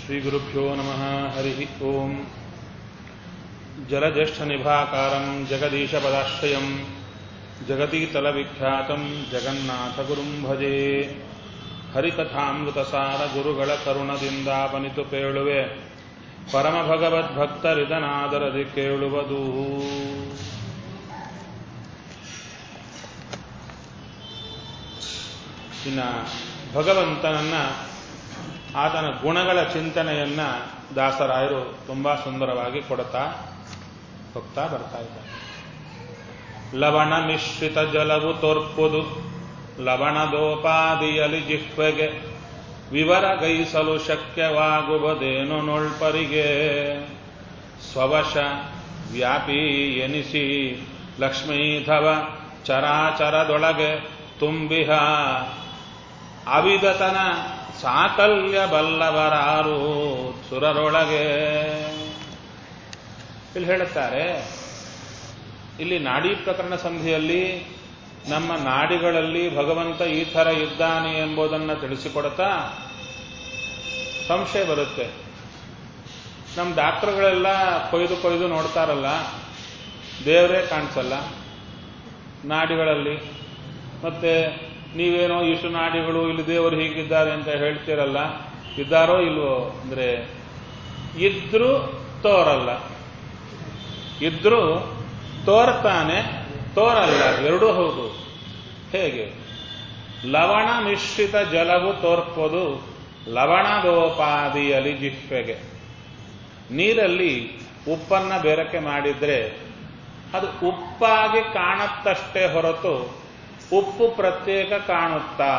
ಶ್ರೀಗುರುಭ್ಯೋ ನಮಃ ಹರಿ ಓಂ. ಜಲಜ್ಯೇಷ್ಠನಿಭಾಕಾರಂ ಜಗದೀಶಪದಾಶ್ರಯಂ ಜಗತೀತಲವಿಖ್ಯಾತಂ ಜಗನ್ನಾಥಗುರುಂ ಭಜೆ. ಹರಿಕಥಾಮೃತಸಾರ ಗುರುಗಳ ಕರುಣದಿಂದಾಪನಿತು ಪೇಳುವೆ, ಪರಮ ಭಗವದ್ಭಕ್ತರಿದನಾದರದಿ ಕೇಳುವುದು. ಇನ್ನು ಭಗವಂತನನ್ನ, ಆತನ ಗುಣಗಳ ಚಿಂತನೆಯನ್ನ ದಾಸರಾಯರು ತುಂಬಾ ಸುಂದರವಾಗಿ ಕೊಡುತ್ತಾ ಹೋಗ್ತಾ ಬರ್ತಾ ಇದ್ದಾರೆ. ಲವಣ ಮಿಶ್ರಿತ ಜಲವು ತೋರ್ಪುದು, ಲವಣದೋಪಾದಿಯಲಿ ಜಿಹ್ವೆಗೆ ವಿವರಗೈಸಲು ಶಕ್ಯವಾಗುವುದೇನು ನೋಳ್ಪರಿಗೆ. ಸ್ವವಶ ವ್ಯಾಪಿ ಎನಿಸಿ ಲಕ್ಷ್ಮೀಧವ ಚರಾಚರದೊಳಗೆ ತುಂಬಿಹ, ಅವಿದತನ ಸಾಕಲ್ಯ ಬಲ್ಲವರಾರು ಸುರರೊಳಗೆ. ಇಲ್ಲಿ ಹೇಳುತ್ತಾರೆ, ಇಲ್ಲಿ ನಾಡಿ ಪ್ರಕರಣ ಸಂಧಿಯಲ್ಲಿ ನಮ್ಮ ನಾಡಿಗಳಲ್ಲಿ ಭಗವಂತ ಈ ಥರ ಇದ್ದಾನೆ ಎಂಬುದನ್ನು ತಿಳಿಸಿಕೊಡುತ್ತಾ ಸಂಶಯ ಬರುತ್ತೆ. ನಮ್ಮ ಡಾಕ್ಟರ್ಗಳೆಲ್ಲ ಕೊಯ್ದು ನೋಡ್ತಾರಲ್ಲ, ದೇವರೇ ಕಾಣಿಸಲ್ಲ ನಾಡಿಗಳಲ್ಲಿ. ಮತ್ತೆ ನೀವೇನೋ ಇಷ್ಟು ನಾಡಿಗಳು ಇಲ್ಲಿ ದೇವರು ಹೀಗಿದ್ದಾರೆ ಅಂತ ಹೇಳ್ತೀರಲ್ಲ, ಇದ್ದಾರೋ ಇಲ್ವೋ ಅಂದ್ರೆ ಇದ್ರೂ ತೋರಲ್ಲ, ಇದ್ರೂ ತೋರ್ತಾನೆ, ತೋರಲ್ಲ, ಎರಡೂ ಹೌದು. ಹೇಗೆ? ಲವಣ ಮಿಶ್ರಿತ ಜಲವು ತೋರ್ಪೋದು, ಲವಣದೋಪಾದಿಯಲಿ ಜಿಹ್ವೆಗೆ. ನೀರಲ್ಲಿ ಉಪ್ಪನ್ನ ಬೆರಕೆ ಮಾಡಿದ್ರೆ ಅದು ಉಪ್ಪಾಗಿ ಕಾಣುತ್ತಷ್ಟೇ ಹೊರತು ಉಪ್ಪು ಪ್ರತ್ಯೇಕ ಕಾಣುತ್ತಾ?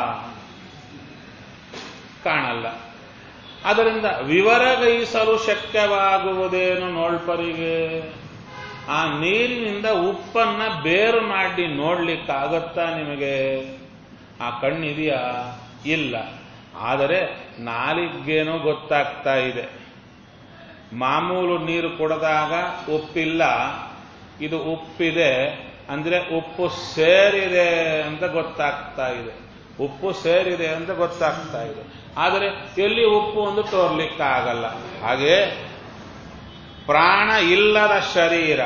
ಕಾಣಲ್ಲ. ಅದರಿಂದ ವಿವರಗೈಸಲು ಶಕ್ಯವಾಗುವುದೇನು ನೋಳ್ಪರಿಗೆ. ಆ ನೀರಿನಿಂದ ಉಪ್ಪನ್ನ ಬೇರು ಮಾಡಿ ನೋಡ್ಲಿಕ್ಕಾಗತ್ತಾ ನಿಮಗೆ? ಆ ಕಣ್ಣಿದೆಯಾ? ಇಲ್ಲ. ಆದರೆ ನಾಲಿಗೇನೋ ಗೊತ್ತಾಗ್ತಾ ಇದೆ. ಮಾಮೂಲು ನೀರು ಕುಡಿದಾಗ ಉಪ್ಪಿಲ್ಲ, ಇದು ಉಪ್ಪಿದೆ ಅಂದ್ರೆ ಉಪ್ಪು ಸೇರಿದೆ ಅಂತ ಗೊತ್ತಾಗ್ತಾ ಇದೆ, ಉಪ್ಪು ಸೇರಿದೆ ಅಂತ ಗೊತ್ತಾಗ್ತಾ ಇದೆ. ಆದರೆ ಎಲ್ಲಿ ಉಪ್ಪು ಒಂದು ತೋರ್ಲಿಕ್ಕಾಗಲ್ಲ. ಹಾಗೆ ಪ್ರಾಣ ಇಲ್ಲದ ಶರೀರ,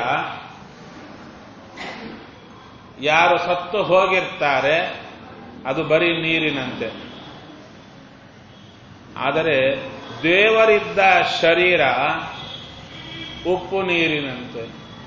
ಯಾರು ಸತ್ತು ಹೋಗಿರ್ತಾರೆ ಅದು ಬರೀ ನೀರಿನಂತೆ. ಆದರೆ ದೇವರಿದ್ದ ಶರೀರ ಉಪ್ಪು ನೀರಿನಂತೆ.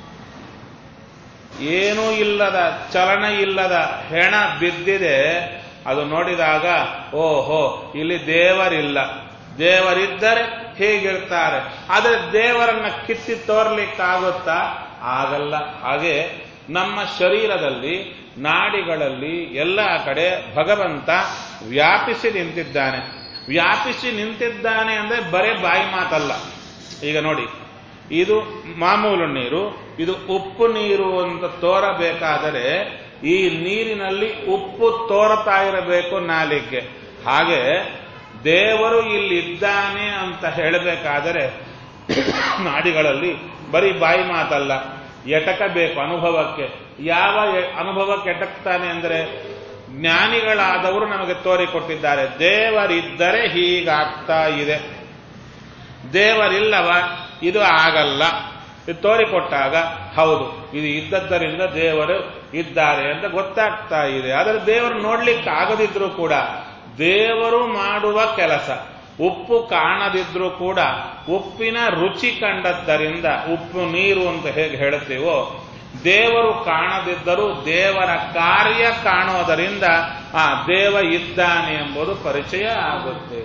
ಏನೂ ಇಲ್ಲದ, ಚಲನ ಇಲ್ಲದ ಹೆಣ ಬಿದ್ದಿದೆ, ಅದು ನೋಡಿದಾಗ ಓಹೋ ಇಲ್ಲಿ ದೇವರಿಲ್ಲ, ದೇವರಿದ್ದರೆ ಹೇಗಿರ್ತಾರೆ. ಆದರೆ ದೇವರನ್ನ ಕಿತ್ತಿ ತೋರ್ಲಿಕ್ಕಾಗುತ್ತಾ? ಆಗಲ್ಲ. ಹಾಗೆ ನಮ್ಮ ಶರೀರದಲ್ಲಿ, ನಾಡಿಗಳಲ್ಲಿ ಎಲ್ಲ ಕಡೆ ಭಗವಂತ ವ್ಯಾಪಿಸಿ ನಿಂತಿದ್ದಾನೆ. ವ್ಯಾಪಿಸಿ ನಿಂತಿದ್ದಾನೆ ಅಂದ್ರೆ ಬರೇ ಬಾಯಿ ಮಾತಲ್ಲ. ಈಗ ನೋಡಿ, ಇದು ಮಾಮೂಲು ನೀರು, ಇದು ಉಪ್ಪು ನೀರು ಅಂತ ತೋರಬೇಕಾದರೆ ಈ ನೀರಿನಲ್ಲಿ ಉಪ್ಪು ತೋರತಾ ಇರಬೇಕು ನಾಲಿಗೆ. ಹಾಗೆ ದೇವರು ಇಲ್ಲಿದ್ದಾನೆ ಅಂತ ಹೇಳಬೇಕಾದರೆ ನಾಡಿಗಳಲ್ಲಿ ಬರೀ ಬಾಯಿ ಮಾತಲ್ಲ, ಎಟಕಬೇಕು ಅನುಭವಕ್ಕೆ. ಯಾವ ಅನುಭವಕ್ಕೆ ಎಟಕ್ತಾನೆ ಅಂದರೆ ಜ್ಞಾನಿಗಳಾದವರು ನಮಗೆ ತೋರಿಕೊಟ್ಟಿದ್ದಾರೆ. ದೇವರಿದ್ದರೆ ಹೀಗಾಗ್ತಾ ಇದೆ, ದೇವರಿಲ್ಲವ ಇದು ಆಗಲ್ಲ. ಇದು ತೋರಿಕೊಟ್ಟಾಗ ಹೌದು ಇದು ಇದ್ದದ್ದರಿಂದ ದೇವರು ಇದ್ದಾರೆ ಅಂತ ಗೊತ್ತಾಗ್ತಾ ಇದೆ. ಆದರೆ ದೇವರು ನೋಡ್ಲಿಕ್ಕೆ ಆಗದಿದ್ರೂ ಕೂಡ ದೇವರು ಮಾಡುವ ಕೆಲಸ, ಉಪ್ಪು ಕಾಣದಿದ್ರೂ ಕೂಡ ಉಪ್ಪಿನ ರುಚಿ ಕಂಡದ್ದರಿಂದ ಉಪ್ಪು ನೀರು ಅಂತ ಹೇಗೆ ಹೇಳುತ್ತೀವೋ, ದೇವರು ಕಾಣದಿದ್ದರೂ ದೇವರ ಕಾರ್ಯ ಕಾಣೋದರಿಂದ ಆ ದೇವ ಇದ್ದಾನೆ ಎಂಬುದು ಪರಿಚಯ ಆಗುತ್ತೆ.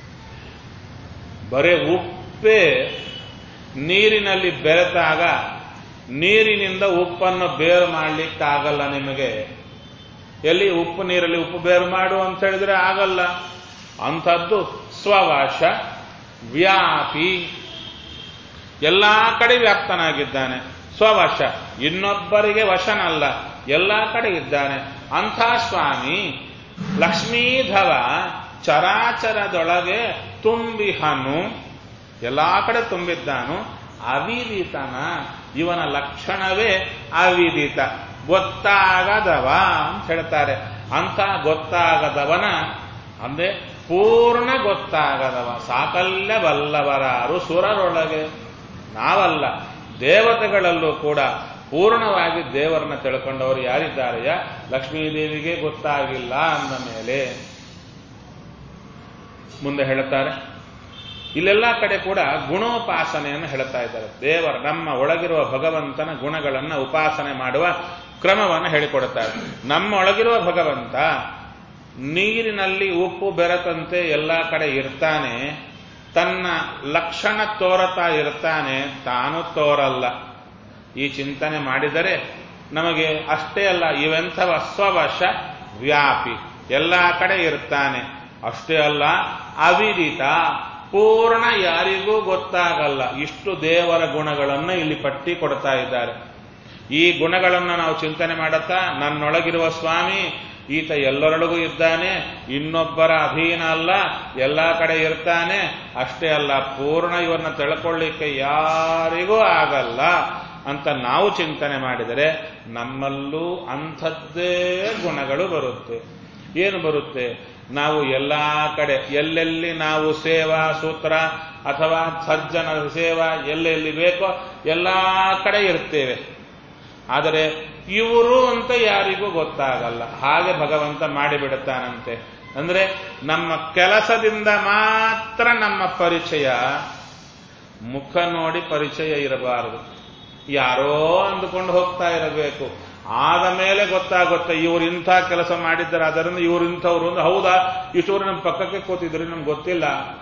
ಬರೇ ಉಪ್ಪೇ ನೀರಿನಲ್ಲಿ ಬೆರೆತಾಗ ನೀರಿನಿಂದ ಉಪ್ಪನ್ನು ಬೇರು ಮಾಡಲಿಕ್ಕಾಗಲ್ಲ ನಿಮಗೆ. ಎಲ್ಲಿ ಉಪ್ಪು ನೀರಲ್ಲಿ ಉಪ್ಪು ಬೇರು ಮಾಡು ಅಂತ ಹೇಳಿದ್ರೆ ಆಗಲ್ಲ. ಅಂಥದ್ದು ಸ್ವವಶ ವ್ಯಾಪಿ, ಎಲ್ಲಾ ಕಡೆ ವ್ಯಾಪ್ತನಾಗಿದ್ದಾನೆ. ಸ್ವವಶ, ಇನ್ನೊಬ್ಬರಿಗೆ ವಶನಲ್ಲ, ಎಲ್ಲಾ ಕಡೆ ಇದ್ದಾನೆ. ಅಂಥ ಸ್ವಾಮಿ ಲಕ್ಷ್ಮೀಧವ ಚರಾಚರದೊಳಗೆ ತುಂಬಿಹನು, ಎಲ್ಲಾ ಕಡೆ ತುಂಬಿದ್ದಾನು. ಅವಿದಿತನ, ಇವನ ಲಕ್ಷಣವೇ ಅವಿದಿತ, ಗೊತ್ತಾಗದವ ಅಂತ ಹೇಳ್ತಾರೆ. ಅಂಥ ಗೊತ್ತಾಗದವನ ಅಂದ್ರೆ ಪೂರ್ಣ ಗೊತ್ತಾಗದವ ಸಾಕಲ್ಯ ಬಲ್ಲವರಾರು ಸುರರೊಳಗೆ. ನಾವಲ್ಲ, ದೇವತೆಗಳಲ್ಲೂ ಕೂಡ ಪೂರ್ಣವಾಗಿ ದೇವರನ್ನ ತಿಳ್ಕೊಂಡವರು ಯಾರಿದ್ದಾರೆಯ? ಲಕ್ಷ್ಮೀದೇವಿಗೆ ಗೊತ್ತಾಗಿಲ್ಲ ಅಂದ ಮೇಲೆ ಮುಂದೆ ಹೇಳುತ್ತಾರೆ. ಇಲ್ಲೆಲ್ಲ ಕಡೆ ಕೂಡ ಗುಣೋಪಾಸನೆಯನ್ನು ಹೇಳ್ತಾ ಇದ್ದಾರೆ. ದೇವರ ನಮ್ಮ ಒಳಗಿರುವ ಭಗವಂತನ ಗುಣಗಳನ್ನು ಉಪಾಸನೆ ಮಾಡುವ ಕ್ರಮವನ್ನು ಹೇಳಿಕೊಡುತ್ತಾರೆ. ನಮ್ಮ ಒಳಗಿರುವ ಭಗವಂತ ನೀರಿನಲ್ಲಿ ಉಪ್ಪು ಬೆರೆತಂತೆ ಎಲ್ಲ ಕಡೆ ಇರ್ತಾನೆ, ತನ್ನ ಲಕ್ಷಣ ತೋರತಾ ಇರ್ತಾನೆ, ತಾನು ತೋರಲ್ಲ. ಈ ಚಿಂತನೆ ಮಾಡಿದರೆ ನಮಗೆ ಅಷ್ಟೇ ಅಲ್ಲ, ಇವೆಂಥವ ಸ್ವವಶ ವ್ಯಾಪಿ, ಎಲ್ಲ ಕಡೆ ಇರ್ತಾನೆ. ಅಷ್ಟೇ ಅಲ್ಲ, ಅವಿದಿತ, ಪೂರ್ಣ, ಯಾರಿಗೂ ಗೊತ್ತಾಗಲ್ಲ. ಇಷ್ಟು ದೇವರ ಗುಣಗಳನ್ನು ಇಲ್ಲಿ ಪಟ್ಟಿ ಕೊಡ್ತಾ ಇದ್ದಾರೆ. ಈ ಗುಣಗಳನ್ನು ನಾವು ಚಿಂತನೆ ಮಾಡುತ್ತಾ ನನ್ನೊಳಗಿರುವ ಸ್ವಾಮಿ ಈತ ಎಲ್ಲರೊಳಗೂ ಇದ್ದಾನೆ, ಇನ್ನೊಬ್ಬರ ಅಧೀನ ಅಲ್ಲ, ಎಲ್ಲ ಕಡೆ ಇರ್ತಾನೆ. ಅಷ್ಟೇ ಅಲ್ಲ, ಪೂರ್ಣ ಇವನ್ನ ತಿಳ್ಕೊಳ್ಳಿಕ್ಕೆ ಯಾರಿಗೂ ಆಗಲ್ಲ ಅಂತ ನಾವು ಚಿಂತನೆ ಮಾಡಿದರೆ ನಮ್ಮಲ್ಲೂ ಅಂಥದ್ದೇ ಗುಣಗಳು ಬರುತ್ತೆ. ಏನು ಬರುತ್ತೆ? ನಾವು ಎಲ್ಲ ಕಡೆ ಎಲ್ಲೆಲ್ಲಿ ನಾವು ಸೇವಾ ಸೂತ್ರ ಅಥವಾ ಸಜ್ಜನ ಸೇವಾ ಎಲ್ಲೆಲ್ಲಿ ಬೇಕೋ ಎಲ್ಲ ಕಡೆ ಇರ್ತೇವೆ. ಆದರೆ ಇವರು ಅಂತ ಯಾರಿಗೂ ಗೊತ್ತಾಗಲ್ಲ. ಹಾಗೆ ಭಗವಂತ ಮಾಡಿಬಿಡುತ್ತಾನಂತೆ. ಅಂದ್ರೆ ನಮ್ಮ ಕೆಲಸದಿಂದ ಮಾತ್ರ ನಮ್ಮ ಪರಿಚಯ, ಮುಖ ನೋಡಿ ಪರಿಚಯ ಇರಬಾರದು. ಯಾರೋ ಅಂದುಕೊಂಡು ಹೋಗ್ತಾ ಇರಬೇಕು. ಆದ ಮೇಲೆ ಗೊತ್ತಾಗುತ್ತೆ ಇವರು ಇಂಥ ಕೆಲಸ ಮಾಡಿದ್ದಾರೆ, ಅದರಿಂದ ಇವರು ಇಂಥವ್ರು. ಹೌದಾ, ಇಷ್ಟವರು ನಮ್ಮ ಪಕ್ಕಕ್ಕೆ ಕೂತಿದ್ರು, ನಮ್ಗೆ ಗೊತ್ತಿಲ್ಲ.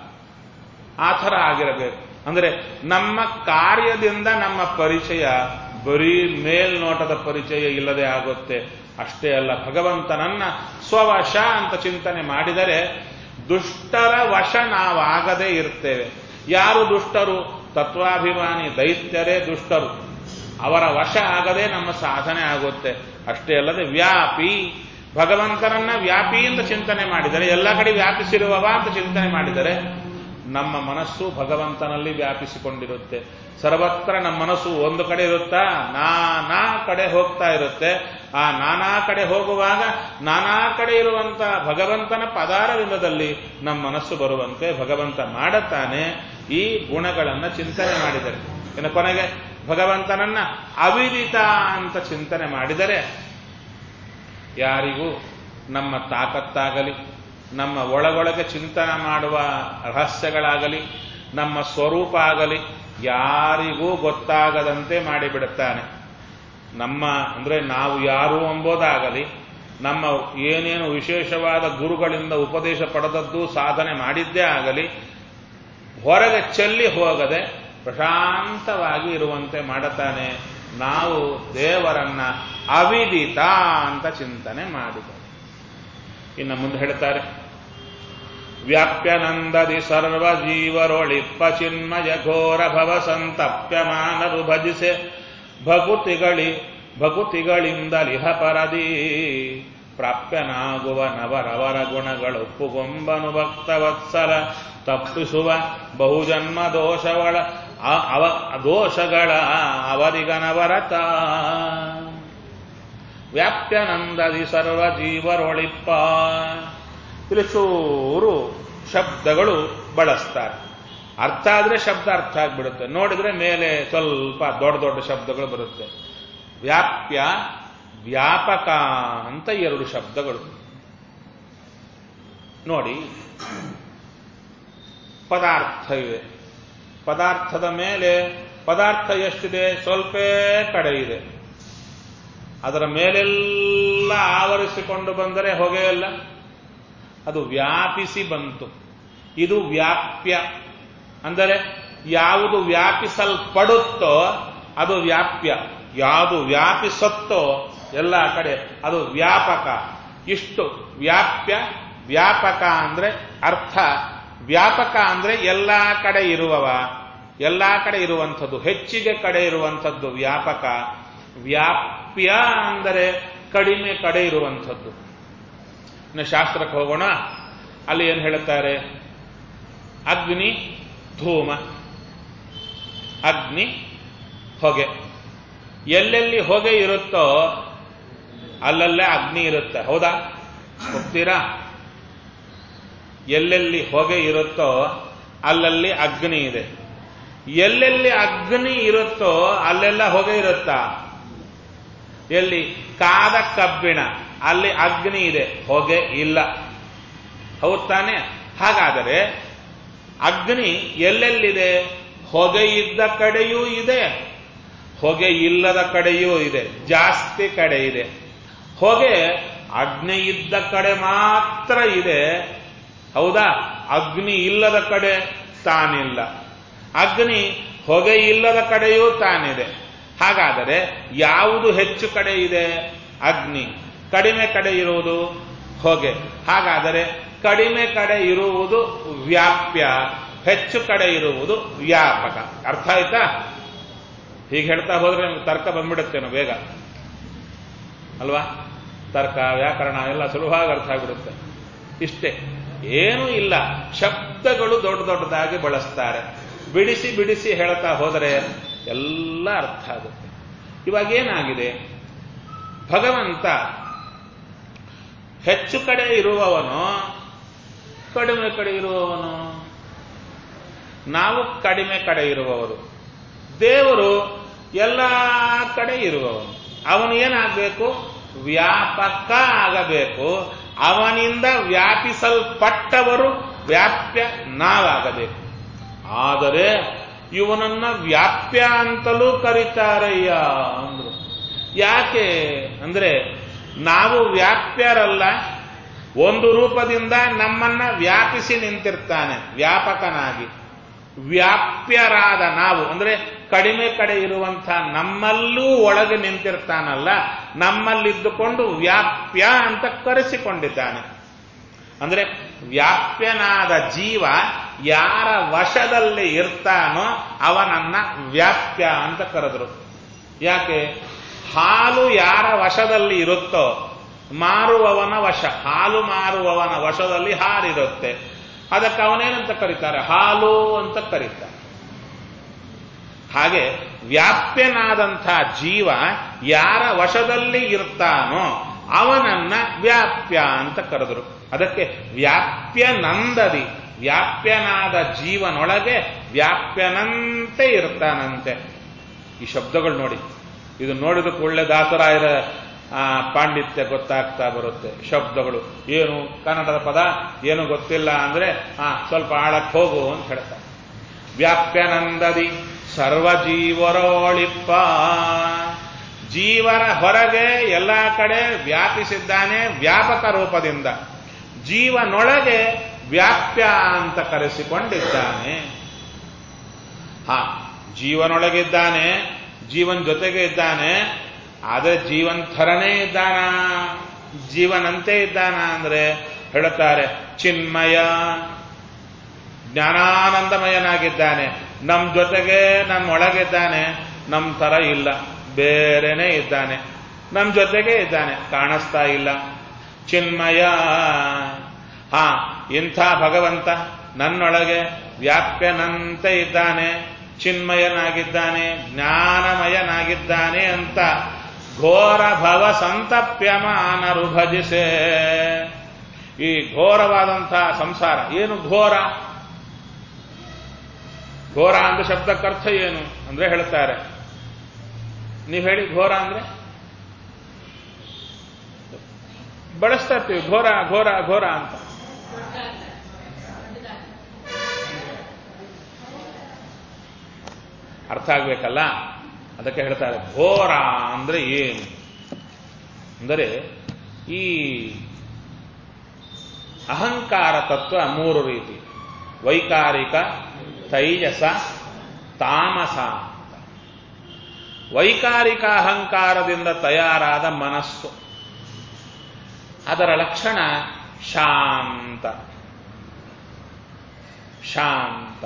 ಆ ಥರ ಆಗಿರಬೇಕು. ಅಂದ್ರೆ ನಮ್ಮ ಕಾರ್ಯದಿಂದ ನಮ್ಮ ಪರಿಚಯ ಬರೀ ಮೇಲ್ನೋಟದ ಪರಿಚಯ ಇಲ್ಲದೆ ಆಗುತ್ತೆ. ಅಷ್ಟೇ ಅಲ್ಲ, ಭಗವಂತನನ್ನ ಸ್ವವಶ ಅಂತ ಚಿಂತನೆ ಮಾಡಿದರೆ ದುಷ್ಟರ ವಶ ನಾವಾಗದೇ ಇರ್ತೇವೆ. ಯಾರು ದುಷ್ಟರು? ತತ್ವಾಭಿಮಾನಿ ದೈತ್ಯರೇ ದುಷ್ಟರು. ಅವರ ವಶ ಆಗದೆ ನಮ್ಮ ಸಾಧನೆ ಆಗುತ್ತೆ. ಅಷ್ಟೇ ಅಲ್ಲದೆ ವ್ಯಾಪಿ, ಭಗವಂತನನ್ನ ವ್ಯಾಪಿ ಅಂತ ಚಿಂತನೆ ಮಾಡಿದರೆ, ಎಲ್ಲ ಕಡೆ ವ್ಯಾಪಿಸಿರುವವ ಅಂತ ಚಿಂತನೆ ಮಾಡಿದರೆ ನಮ್ಮ ಮನಸ್ಸು ಭಗವಂತನಲ್ಲಿ ವ್ಯಾಪಿಸಿಕೊಂಡಿರುತ್ತೆ. ಸರ್ವತ್ರ ನಮ್ಮ ಮನಸ್ಸು ಒಂದು ಕಡೆ ಇರುತ್ತಾ? ನಾನಾ ಕಡೆ ಹೋಗ್ತಾ ಇರುತ್ತೆ. ಆ ನಾನಾ ಕಡೆ ಹೋಗುವಾಗ ನಾನಾ ಕಡೆ ಇರುವಂತ ಭಗವಂತನ ಪದಾರವಿಂದದಲ್ಲಿ ನಮ್ಮ ಮನಸ್ಸು ಬರುವಂತೆ ಭಗವಂತ ಮಾಡುತ್ತಾನೆ. ಈ ಗುಣಗಳನ್ನು ಚಿಂತನೆ ಮಾಡಿದರೆ ಇನ್ನು ಕೊನೆಗೆ ಭಗವಂತನನ್ನ ಅವಿದಿತ ಅಂತ ಚಿಂತನೆ ಮಾಡಿದರೆ ಯಾರಿಗೂ ನಮ್ಮ ತಾಕತ್ತಾಗಲಿ, ನಮ್ಮ ಒಳಗೊಳಗೆ ಚಿಂತನೆ ಮಾಡುವ ರಹಸ್ಯಗಳಾಗಲಿ, ನಮ್ಮ ಸ್ವರೂಪ ಆಗಲಿ ಯಾರಿಗೂ ಗೊತ್ತಾಗದಂತೆ ಮಾಡಿಬಿಡುತ್ತಾನೆ. ನಮ್ಮ ಅಂದ್ರೆ ನಾವು ಯಾರು ಎಂಬುದಾಗಲಿ, ನಮ್ಮ ಏನೇನು ವಿಶೇಷವಾದ ಗುರುಗಳಿಂದ ಉಪದೇಶ ಪಡೆದದ್ದು ಸಾಧನೆ ಮಾಡಿದ್ದೇ ಆಗಲಿ ಹೊರಗೆ ಚೆಲ್ಲಿ ಹೋಗದೆ ಪ್ರಶಾಂತವಾಗಿ ಇರುವಂತೆ ಮಾಡುತ್ತಾನೆ. ನಾವು ದೇವರನ್ನ ಅವಿದಿತ ಅಂತ ಚಿಂತನೆ ಮಾಡಿದ. ಇನ್ನು ಮುಂದೆ ಹೇಳ್ತಾರೆ, ವ್ಯಾಪ್ಯನಂದದಿ ಸರ್ವ ಜೀವರೊಳಿಪ್ಪ ಚಿನ್ಮಯ ಘೋರ ಭವ ಸಂತಪ್ಯಮಾನರು ಭಜಿಸೆ ಭಕುತಿಗಳಿಂದಲಿಹ ಪರದಿ ಪ್ರಾಪ್ಯನಾಗುವ ನವರವರ ಗುಣಗಳೊಪ್ಪುಗೊಂಬನು ಭಕ್ತವತ್ಸಲ ತಪ್ಪಿಸುವ ಬಹುಜನ್ಮ ದೋಷಗಳ ಅವರಿಗನವರತ. ವ್ಯಾಪ್ಯನಂದದಿ ಸರ್ವ ಜೀವರೊಳಿಪ್ಪ. ಇಲ್ಲಿ ಚೂರು ಶಬ್ದಗಳು ಬಳಸ್ತಾರೆ. ಅರ್ಥ ಆದ್ರೆ ಶಬ್ದ ಅರ್ಥ ಆಗ್ಬಿಡುತ್ತೆ, ನೋಡಿದ್ರೆ ಮೇಲೆ ಸ್ವಲ್ಪ ದೊಡ್ಡ ದೊಡ್ಡ ಶಬ್ದಗಳು ಬರುತ್ತೆ. ವ್ಯಾಪ್ಯ, ವ್ಯಾಪಕ ಅಂತ ಎರಡು ಶಬ್ದಗಳು ನೋಡಿ. ಪದಾರ್ಥ ಇದೆ, ಪದಾರ್ಥದ ಮೇಲೆ ಪದಾರ್ಥ ಎಷ್ಟಿದೆ? ಸ್ವಲ್ಪ ಕಡೆ ಇದೆ. ಅದರ ಮೇಲೆಲ್ಲ ಆವರಿಸಿಕೊಂಡು ಬಂದರೆ ಹೊಗೆಯಲ್ಲ, ಅದು ವ್ಯಾಪಿಸಿ ಬಂತು. ಇದು ವ್ಯಾಪ್ಯ ಅಂದರೆ ಯಾವುದು ವ್ಯಾಪಿಸಲ್ಪಡುತ್ತೋ ಅದು ವ್ಯಾಪ್ಯ, ಯಾವುದು ವ್ಯಾಪಿಸುತ್ತೋ ಎಲ್ಲ ಕಡೆ ಅದು ವ್ಯಾಪಕ. ಇಷ್ಟು ವ್ಯಾಪ್ಯ ವ್ಯಾಪಕ ಅಂದ್ರೆ ಅರ್ಥ. ವ್ಯಾಪಕ ಅಂದ್ರೆ ಎಲ್ಲ ಕಡೆ ಇರುವವ, ಎಲ್ಲ ಕಡೆ ಇರುವಂಥದ್ದು, ಹೆಚ್ಚಿಗೆ ಕಡೆ ಇರುವಂಥದ್ದು ವ್ಯಾಪಕ. ವ್ಯಾಪ್ಯ ಅಂದರೆ ಕಡಿಮೆ ಕಡೆ ಇರುವಂಥದ್ದು. ಇನ್ನು ಶಾಸ್ತ್ರಕ್ಕೆ ಹೋಗೋಣ. ಅಲ್ಲಿ ಏನು ಹೇಳುತ್ತಾರೆ? ಅಗ್ನಿ ಧೂಮ, ಅಗ್ನಿ ಹೊಗೆ. ಎಲ್ಲೆಲ್ಲಿ ಹೊಗೆ ಇರುತ್ತೋ ಅಲ್ಲಲ್ಲೇ ಅಗ್ನಿ ಇರುತ್ತೆ. ಹೌದಾ? ಹೋಗ್ತೀರಾ? ಎಲ್ಲೆಲ್ಲಿ ಹೊಗೆ ಇರುತ್ತೋ ಅಲ್ಲಲ್ಲಿ ಅಗ್ನಿ ಇದೆ. ಎಲ್ಲೆಲ್ಲಿ ಅಗ್ನಿ ಇರುತ್ತೋ ಅಲ್ಲೆಲ್ಲ ಹೊಗೆ ಇರುತ್ತಾ? ಎಲ್ಲಿ ಕಾದ ಕಬ್ಬಿಣ ಅಲ್ಲಿ ಅಗ್ನಿ ಇದೆ, ಹೊಗೆ ಇಲ್ಲ. ಹೌದು ತಾನೆ? ಹಾಗಾದರೆ ಅಗ್ನಿ ಎಲ್ಲೆಲ್ಲಿದೆ? ಹೊಗೆ ಇದ್ದ ಕಡೆಯೂ ಇದೆ, ಹೊಗೆ ಇಲ್ಲದ ಕಡೆಯೂ ಇದೆ, ಜಾಸ್ತಿ ಕಡೆ ಇದೆ. ಹೊಗೆ ಅಗ್ನಿ ಇದ್ದ ಕಡೆ ಮಾತ್ರ ಇದೆ, ಹೌದಾ? ಅಗ್ನಿ ಇಲ್ಲದ ಕಡೆ ತಾನಿಲ್ಲ. ಅಗ್ನಿ ಹೊಗೆ ಇಲ್ಲದ ಕಡೆಯೂ ತಾನಿದೆ. ಹಾಗಾದರೆ ಯಾವುದು ಹೆಚ್ಚು ಕಡೆ ಇದೆ? ಅಗ್ನಿ. ಕಡಿಮೆ ಕಡೆ ಇರುವುದು ಹೊಗೆ. ಹಾಗಾದರೆ ಕಡಿಮೆ ಕಡೆ ಇರುವುದು ವ್ಯಾಪ್ಯ, ಹೆಚ್ಚು ಕಡೆ ಇರುವುದು ವ್ಯಾಪಕ. ಅರ್ಥ ಆಯ್ತಾ? ಹೀಗೆ ಹೇಳ್ತಾ ಹೋದ್ರೆ ನಿಮ್ಗೆ ತರ್ಕ ಬಂದ್ಬಿಡುತ್ತೇನೋ ಬೇಗ ಅಲ್ವಾ? ತರ್ಕ ವ್ಯಾಕರಣ ಎಲ್ಲ ಸುಲಭವಾಗಿ ಅರ್ಥ ಆಗಿಬಿಡುತ್ತೆ. ಇಷ್ಟೇ, ಏನೂ ಇಲ್ಲ. ಶಬ್ದಗಳು ದೊಡ್ಡ ದೊಡ್ಡದಾಗಿ ಬಳಸ್ತಾರೆ. ಬಿಡಿಸಿ ಬಿಡಿಸಿ ಹೇಳ್ತಾ ಹೋದರೆ ಎಲ್ಲ ಅರ್ಥ ಆಗುತ್ತೆ. ಇವಾಗ ಏನಾಗಿದೆ? ಭಗವಂತ ಹೆಚ್ಚು ಕಡೆ ಇರುವವನು, ಕಡಿಮೆ ಕಡೆ ಇರುವವನು? ನಾವು ಕಡಿಮೆ ಕಡೆ ಇರುವವರು. ದೇವರು ಎಲ್ಲ ಕಡೆ ಇರುವವನು. ಅವನು ಏನಾಗಬೇಕು? ವ್ಯಾಪಕ ಆಗಬೇಕು. ಅವನಿಂದ ವ್ಯಾಪಿಸಲ್ಪಟ್ಟವರು ವ್ಯಾಪ್ಯ ನಾವಾಗಬೇಕು. ಆದರೆ ಇವನನ್ನ ವ್ಯಾಪ್ಯ ಅಂತಲೂ ಕರೀತಾರಯ್ಯ ಅಂದ್ರು. ಯಾಕೆ ಅಂದ್ರೆ ನಾವು ವ್ಯಾಪ್ಯರಲ್ಲ, ಒಂದು ರೂಪದಿಂದ ನಮ್ಮನ್ನ ವ್ಯಾಪಿಸಿ ನಿಂತಿರ್ತಾನೆ ವ್ಯಾಪಕನಾಗಿ. ವ್ಯಾಪ್ಯರಾದ ನಾವು ಅಂದ್ರೆ ಕಡಿಮೆ ಕಡೆ ಇರುವಂಥ ನಮ್ಮಲ್ಲೂ ಒಳಗೆ ನಿಂತಿರ್ತಾನಲ್ಲ, ನಮ್ಮಲ್ಲಿದ್ದುಕೊಂಡು ವ್ಯಾಪ್ಯ ಅಂತ ಕರೆಸಿಕೊಂಡಿದ್ದಾನೆ. ಅಂದ್ರೆ ವ್ಯಾಪ್ಯನಾದ ಜೀವ ಯಾರ ವಶದಲ್ಲಿ ಇರ್ತಾನೋ ಅವನನ್ನ ವ್ಯಾಪ್ಯ ಅಂತ ಕರೆದ್ರು. ಯಾಕೆ? ಹಾಲು ಯಾರ ವಶದಲ್ಲಿ ಇರುತ್ತೋ, ಮಾರುವವನ ವಶ, ಹಾಲು ಮಾರುವವನ ವಶದಲ್ಲಿ ಹಾಲಿರುತ್ತೆ, ಅದಕ್ಕೆ ಅವನೇನಂತ ಕರೀತಾರೆ? ಹಾಲು ಅಂತ ಕರೀತಾರೆ. ಹಾಗೆ ವ್ಯಾಪ್ಯನಾದಂಥ ಜೀವ ಯಾರ ವಶದಲ್ಲಿ ಇರ್ತಾನೋ ಅವನನ್ನ ವ್ಯಾಪ್ಯ ಅಂತ ಕರೆದರು. ಅದಕ್ಕೆ ವ್ಯಾಪ್ಯನಂದದಿ, ವ್ಯಾಪ್ಯನಾದ ಜೀವನೊಳಗೆ ವ್ಯಾಪ್ಯನಂತೆ ಇರ್ತಾನಂತೆ. ಈ ಶಬ್ದಗಳು ನೋಡಿ, ಇದು ನೋಡಿದ ಕೂಡಲೇ ದಾಸರಾಯರ ಪಾಂಡಿತ್ಯ ಗೊತ್ತಾಗ್ತಾ ಬರುತ್ತೆ. ಶಬ್ದಗಳು ಏನು ಕನ್ನಡದ ಪದ ಏನು ಗೊತ್ತಿಲ್ಲ ಅಂದ್ರೆ ಸ್ವಲ್ಪ ಆಳಕ್ಕೆ ಹೋಗು ಅಂತ ಹೇಳ್ತಾರೆ. ವ್ಯಾಪ್ಯನಂದದಿ ಸರ್ವಜೀವರೋಳಿಪ್ಪ, ಜೀವರ ಹೊರಗೆ ಎಲ್ಲ ಕಡೆ ವ್ಯಾಪಿಸಿದ್ದಾನೆ ವ್ಯಾಪಕ ರೂಪದಿಂದ. ಜೀವನೊಳಗೆ ವ್ಯಾಪ್ಯ ಅಂತ ಕರೆಸಿಕೊಂಡಿದ್ದಾನೆ. ಜೀವನೊಳಗಿದ್ದಾನೆ, ಜೀವನ್ ಜೊತೆಗೆ ಇದ್ದಾನೆ. ಆದರೆ ಜೀವನ್ ಥರನೇ ಇದ್ದಾನ, ಜೀವನಂತೆ ಇದ್ದಾನ ಅಂದ್ರೆ ಹೇಳುತ್ತಾರೆ ಚಿನ್ಮಯ, ಜ್ಞಾನಾನಂದಮಯನಾಗಿದ್ದಾನೆ. ನಮ್ಮ ಜೊತೆಗೆ ನಮ್ಮೊಳಗಿದ್ದಾನೆ, ನಮ್ಮ ಥರ ಇಲ್ಲ, ಬೇರೆನೇ ಇದ್ದಾನೆ. ನಮ್ಮ ಜೊತೆಗೆ ಇದ್ದಾನೆ, ಕಾಣಿಸ್ತಾ ಇಲ್ಲ. ಚಿನ್ಮಯ. ಇಂಥ ಭಗವಂತ ನನ್ನೊಳಗೆ ವ್ಯಾಪ್ಯನಂತೆ ಇದ್ದಾನೆ, ಚಿನ್ಮಯನಾಗಿದ್ದಾನೆ, ಜ್ಞಾನಮಯನಾಗಿದ್ದಾನೆ ಅಂತ ಘೋರ ಭವ ಸಂತಪ್ಯಮಾನರು ಭಜಿಸೆ. ಈ ಘೋರವಾದಂಥ ಸಂಸಾರ ಏನು? ಘೋರ ಘೋರ ಅಂದ್ರೆ ಶಬ್ದಕ್ಕರ್ಥ ಏನು ಅಂದ್ರೆ ಹೇಳ್ತಾರೆ. ನೀವು ಹೇಳಿ ಘೋರ ಅಂದ್ರೆ ಬಳಸ್ತಾ ಇರ್ತೀವಿ, ಘೋರ ಘೋರ ಘೋರ ಅಂತ. ಅರ್ಥ ಆಗ್ಬೇಕಲ್ಲ, ಅದಕ್ಕೆ ಹೇಳ್ತಾರೆ ಘೋರ ಅಂದ್ರೆ ಏನು ಅಂದರೆ ಈ ಅಹಂಕಾರ ತತ್ವ ಮೂರು ರೀತಿ: ವೈಕಾರಿಕ, ತೈಜಸ, ತಾಮಸ. ವೈಕಾರಿಕ ಅಹಂಕಾರದಿಂದ ತಯಾರಾದ ಮನಸ್ಸು, ಅದರ ಲಕ್ಷಣ ಶಾಂತ ಶಾಂತ.